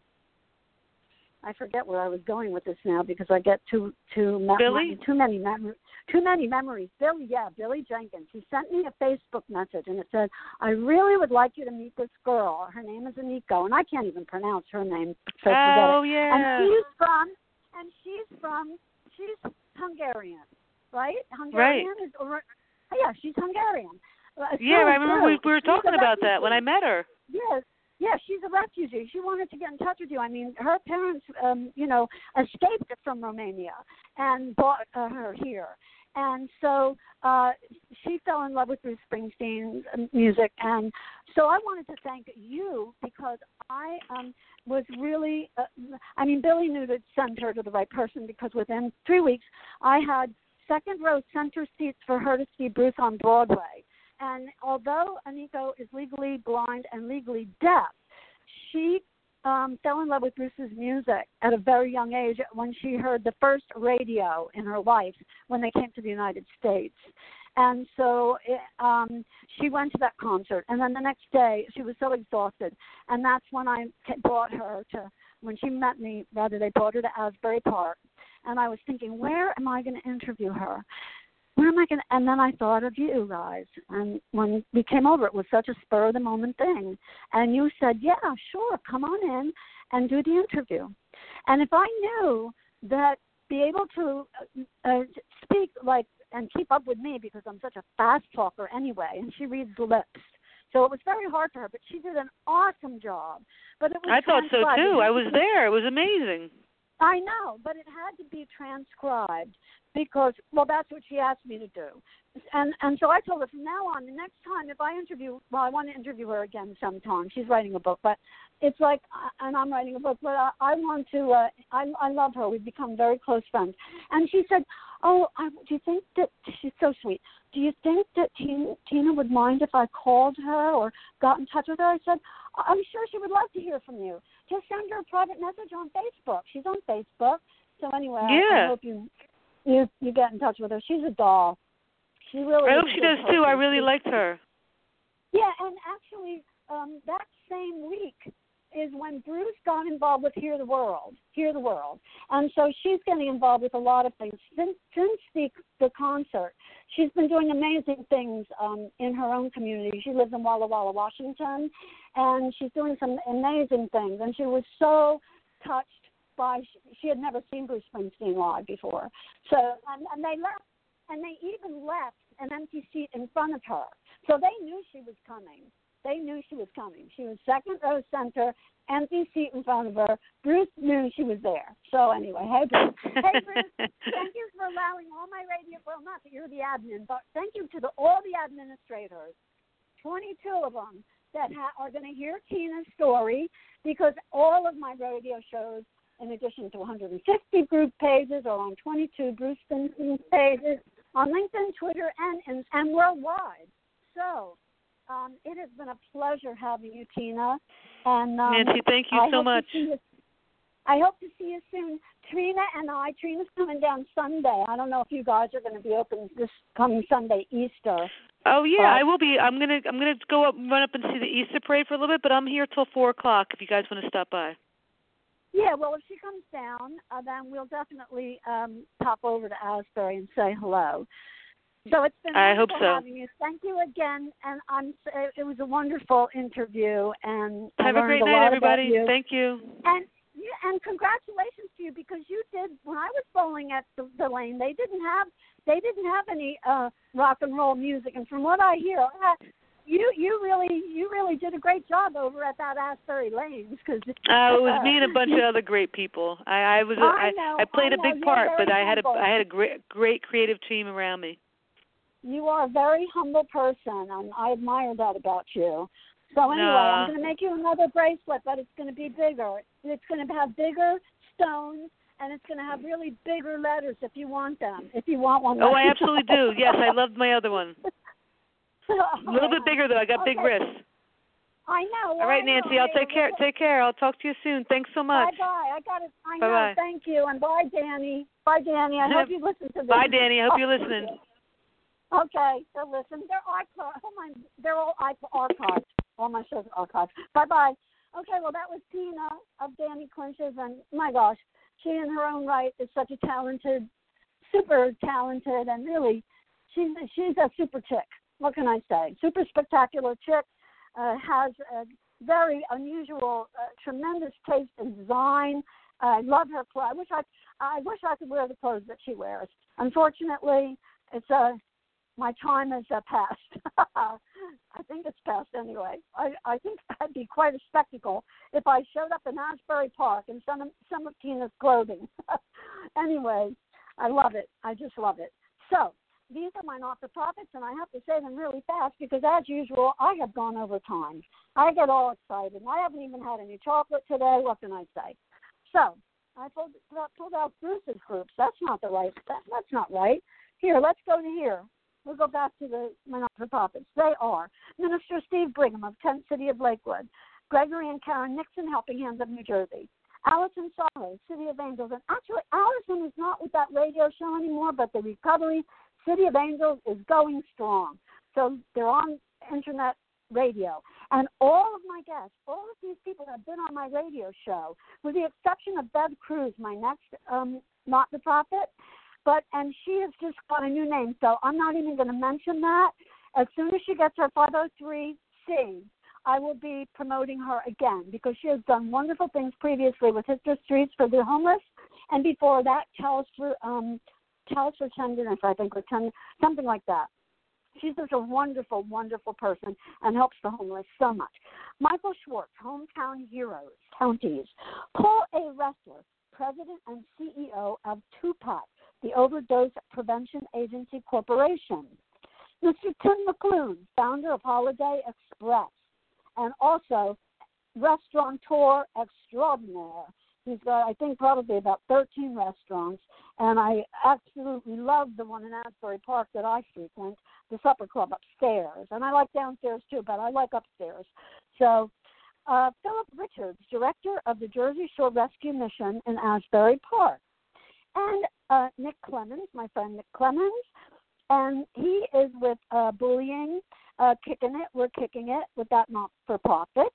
Speaker 1: I forget where I was going with this now because I get too too me-
Speaker 3: Billy?
Speaker 1: too many mem- too many memories. Billy, yeah, Billy Jenkins. He sent me a Facebook message and it said, "I really would like you to meet this girl. Her name is Aniko," and I can't even pronounce her name. So
Speaker 3: oh
Speaker 1: forget it.
Speaker 3: yeah.
Speaker 1: And she's from and she's from she's Hungarian, right? Hungarian
Speaker 3: Right.
Speaker 1: is or, yeah, she's Hungarian. Uh,
Speaker 3: Yeah, I remember we, we were
Speaker 1: She's
Speaker 3: talking
Speaker 1: a
Speaker 3: about that
Speaker 1: refugee.
Speaker 3: when I met her.
Speaker 1: Yes. Yeah, she's a refugee. She wanted to get in touch with you. I mean, her parents, um, you know, escaped from Romania and brought uh, her here. And so uh, she fell in love with Bruce Springsteen's music. And so I wanted to thank you because I um, was really, uh, I mean, Billy knew to send her to the right person because within three weeks I had second row center seats for her to see Bruce on Broadway. And although Aniko is legally blind and legally deaf, she um, fell in love with Bruce's music at a very young age when she heard the first radio in her life when they came to the United States. And so it, um, she went to that concert. And then the next day, she was so exhausted. And that's when I brought her to, when she met me, rather, they brought her to Asbury Park. And I was thinking, where am I going to interview her? Where am I going to, and then I thought of you guys. And when we came over, it was such a spur-of-the-moment thing. And you said, yeah, sure, come on in and do the interview. And if I knew that be able to uh, speak like and keep up with me because I'm such a fast talker anyway, and she reads lips. So it was very hard for her, but she did an awesome job. But it was
Speaker 3: I thought so
Speaker 1: transcribed.
Speaker 3: too. I was there. It was amazing.
Speaker 1: I know, but it had to be transcribed because, well, that's what she asked me to do. And and so I told her from now on, the next time if I interview, well, I want to interview her again sometime. She's writing a book, but it's like, and I'm writing a book, but I, I want to, uh, I, I love her. We've become very close friends. And she said, oh, I, do you think that, she's so sweet, do you think that Tina, Tina would mind if I called her or got in touch with her? I said, I'm sure she would love to hear from you. Just send her a private message on Facebook. She's on Facebook. So anyway,
Speaker 3: yeah.
Speaker 1: I, I hope you, you you get in touch with her. She's a doll. She really.
Speaker 3: I
Speaker 1: is
Speaker 3: hope
Speaker 1: a
Speaker 3: she
Speaker 1: good
Speaker 3: does too.
Speaker 1: person.
Speaker 3: I really liked her.
Speaker 1: Yeah, and actually, um, that same week is when Bruce got involved with Hear the World, Hear the World, and so she's getting involved with a lot of things since since the the concert. She's been doing amazing things um, in her own community. She lives in Walla Walla, Washington, and she's doing some amazing things. And she was so touched by she had never seen Bruce Springsteen live before. So and, and they left, and they even left an empty seat in front of her. So they knew she was coming. They knew she was coming. She was second row center, empty seat in front of her. Bruce knew she was there. So anyway, hey, Bruce. Hey, Bruce, thank you for allowing all my radio, well, not that you're the admin, but thank you to the, all the administrators, twenty-two of them, that ha- are going to hear Tina's story because all of my radio shows, in addition to one hundred fifty group pages, are on twenty-two Bruce Springsteen pages on LinkedIn, Twitter, and, and, and worldwide. So, Um, it has been a pleasure having you, Tina. And um,
Speaker 3: Nancy, thank you
Speaker 1: I
Speaker 3: so much.
Speaker 1: You, I hope to see you soon. Trina and I, Trina's coming down Sunday. I don't know if you guys are going to be open this coming Sunday, Easter.
Speaker 3: Oh yeah,
Speaker 1: but,
Speaker 3: I will be. I'm gonna I'm gonna go up, run up and see the Easter parade for a little bit, but I'm here till four o'clock. If you guys want to stop by.
Speaker 1: Yeah, well, if she comes down, uh, then we'll definitely um, pop over to Asbury and say hello. So it's been
Speaker 3: I
Speaker 1: wonderful
Speaker 3: hope so.
Speaker 1: having you. Thank you again, and I'm. It was a wonderful interview, and
Speaker 3: have
Speaker 1: I
Speaker 3: a great
Speaker 1: learned a
Speaker 3: night,
Speaker 1: lot
Speaker 3: everybody.
Speaker 1: about you.
Speaker 3: Thank you.
Speaker 1: And yeah, and congratulations to you because you did. When I was bowling at the, the lane, they didn't have they didn't have any uh, rock and roll music. And from what I hear, I, you you really you really did a great job over at that Asbury Lanes. Cause,
Speaker 3: uh, it was me and a bunch of other great people. I, I was a,
Speaker 1: I, know,
Speaker 3: I, I played
Speaker 1: I
Speaker 3: a big
Speaker 1: know,
Speaker 3: part, but I had a
Speaker 1: humble.
Speaker 3: I had a great great creative team around me.
Speaker 1: You are a very humble person, and I admire that about you. So anyway,
Speaker 3: uh,
Speaker 1: I'm going to make you another bracelet, but it's going to be bigger. It's going to have bigger stones, and it's going to have really bigger letters if you want them. If you want one.
Speaker 3: Oh, I absolutely do. Yes, I loved my other one. A little bit bigger, though. I got
Speaker 1: okay.
Speaker 3: big wrists.
Speaker 1: I know.
Speaker 3: All right,
Speaker 1: I
Speaker 3: Nancy,
Speaker 1: know.
Speaker 3: I'll take care. Take care. I'll talk to you soon. Thanks so much.
Speaker 1: Bye-bye. I got it. I
Speaker 3: Bye-bye.
Speaker 1: know. Thank you, and bye, Danny. Bye, Danny. I hope you listen to this.
Speaker 3: Bye, Danny. I hope you're listening.
Speaker 1: Okay, so listen, they're archived. Oh my, they're all archived. All my shows are archived. Bye bye. Okay, well that was Tina of Danny Clinch's, and my gosh, she in her own right is such a talented, super talented, and really, she's she's a super chick. What can I say? Super spectacular chick. Uh, has a very unusual, uh, tremendous taste in design. I love her clothes. I wish I, I wish I could wear the clothes that she wears. Unfortunately, it's a uh, my time has uh, passed. I think it's passed anyway. I, I think that'd be quite a spectacle if I showed up in Asbury Park in some of, some of Tina's clothing. Anyway, I love it. I just love it. So these are my not-for-profits, and I have to say them really fast because, as usual, I have gone over time. I get all excited. I haven't even had any chocolate today. What can I say? So I pulled, pulled out Bruce's groups. That's not the right. That, that's not right. Here, let's go to here. We'll go back to the not-for-profits. They are Minister Steve Brigham of Tent City of Lakewood, Gregory and Karen Nixon, Helping Hands of New Jersey, Allison Sorrow, City of Angels. And actually, Allison is not with that radio show anymore, but the recovery City of Angels is going strong. So they're on internet radio. And all of my guests, all of these people have been on my radio show, with the exception of Bev Cruz, my next um, not-for-profit. But, and she has just got a new name, so I'm not even going to mention that. As soon as she gets her five oh three C, I will be promoting her again because she has done wonderful things previously with Sister Streets for the homeless, and before that, Chalice for, um, Chalice for Tenderness, I think, or ten, something like that. She's just a wonderful, wonderful person and helps the homeless so much. Michael Schwartz, Hometown Heroes, Counties. Paul A. Ressler, President and C E O of Tupac, the Overdose Prevention Agency Corporation. Mister Tim McClune, founder of Holiday Express, and also restaurateur extraordinaire. He's got, I think, probably about thirteen restaurants, and I absolutely love the one in Asbury Park that I frequent, the Supper Club upstairs. And I like downstairs, too, but I like upstairs. So uh, Philip Richards, director of the Jersey Shore Rescue Mission in Asbury Park. And uh, Nick Clemens, my friend Nick Clemens, and he is with uh, Bullying, uh, Kicking It, We're Kicking It, with that not-for-profit.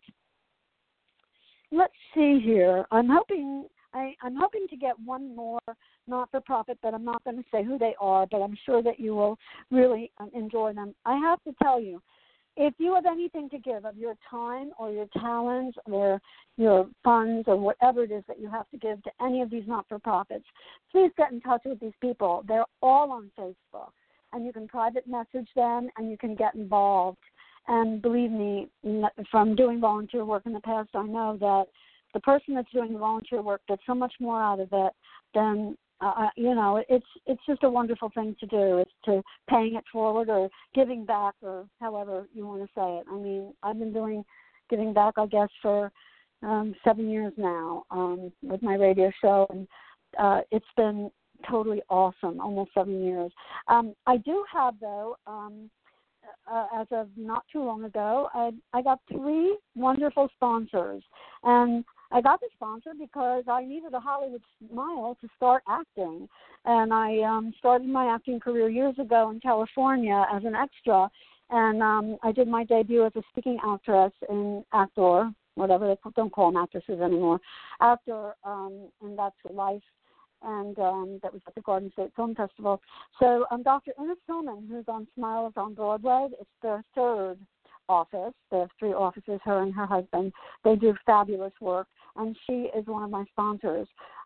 Speaker 1: Let's see here. I'm hoping I, I'm hoping to get one more not-for-profit, but I'm not going to say who they are, but I'm sure that you will really um, enjoy them. I have to tell you, if you have anything to give of your time or your talents or your funds or whatever it is that you have to give to any of these not-for-profits, please get in touch with these people. They're all on Facebook, and you can private message them, and you can get involved. And believe me, from doing volunteer work in the past, I know that the person that's doing the volunteer work gets so much more out of it than Uh, you know, it's it's just a wonderful thing to do. It's to paying it forward or giving back or however you want to say it. I mean, I've been doing giving back, I guess, for um, seven years now um, with my radio show, and uh, it's been totally awesome, almost seven years. Um, I do have, though, um, uh, as of not too long ago, I, I got three wonderful sponsors, and I got the sponsor because I needed a Hollywood smile to start acting, and I um, started my acting career years ago in California as an extra, and um, I did my debut as a speaking actress in Actor, whatever they don't call them actresses anymore, Actor, um, and that's Life, and um, that was at the Garden State Film Festival. So um, Doctor Ina Tillman, who's on Smiles on Broadway, it's their third office. They have three offices, her and her husband. They do fabulous work, and she is one of my sponsors.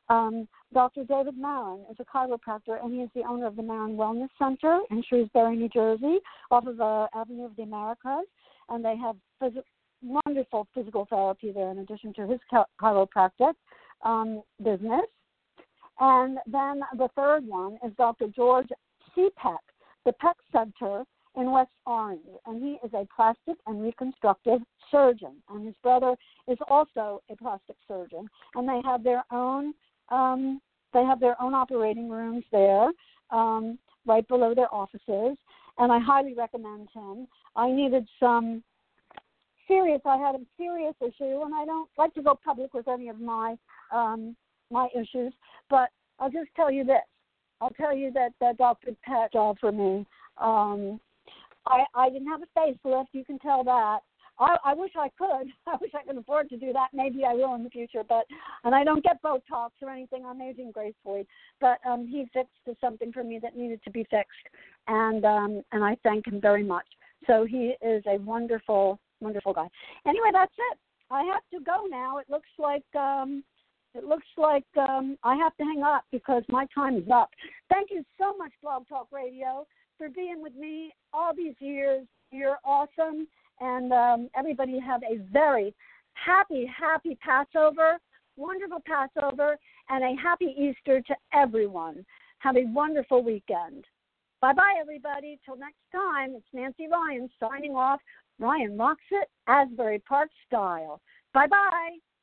Speaker 1: Um, Doctor David Marin is a chiropractor, and he is the owner of the Marin Wellness Center in Shrewsbury, New Jersey, off of the Avenue of the Americas, and they have phys- wonderful physical therapy there in addition to his chi- chiropractic um, business. And then the third one is Doctor George C. Peck, the Peck Center in West Orange, and he is a plastic and reconstructive surgeon, and his brother is also a plastic surgeon, and they have their own um, they have their own operating rooms there, um, right below their offices, and I highly recommend him. I needed some serious, I had a serious issue, and I don't like to go public with any of my um, my issues, but I'll just tell you this. I'll tell you that, that Doctor Peck job for me. Um, I, I didn't have a facelift, you can tell that. I, I wish I could. I wish I could afford to do that. Maybe I will in the future. But and I don't get Botox or anything. I'm aging gracefully. But um, he fixed something for me that needed to be fixed, and um, and I thank him very much. So he is a wonderful, wonderful guy. Anyway, that's it. I have to go now. It looks like um, it looks like um, I have to hang up because my time is up. Thank you so much, Blog Talk Radio, for being with me all these years. You're awesome. And um, everybody have a very happy, happy Passover, wonderful Passover, and a happy Easter to everyone. Have a wonderful weekend. Bye-bye, everybody. Till next time, it's Nancy Ryan signing off. Ryan rocks it, Asbury Park style. Bye-bye.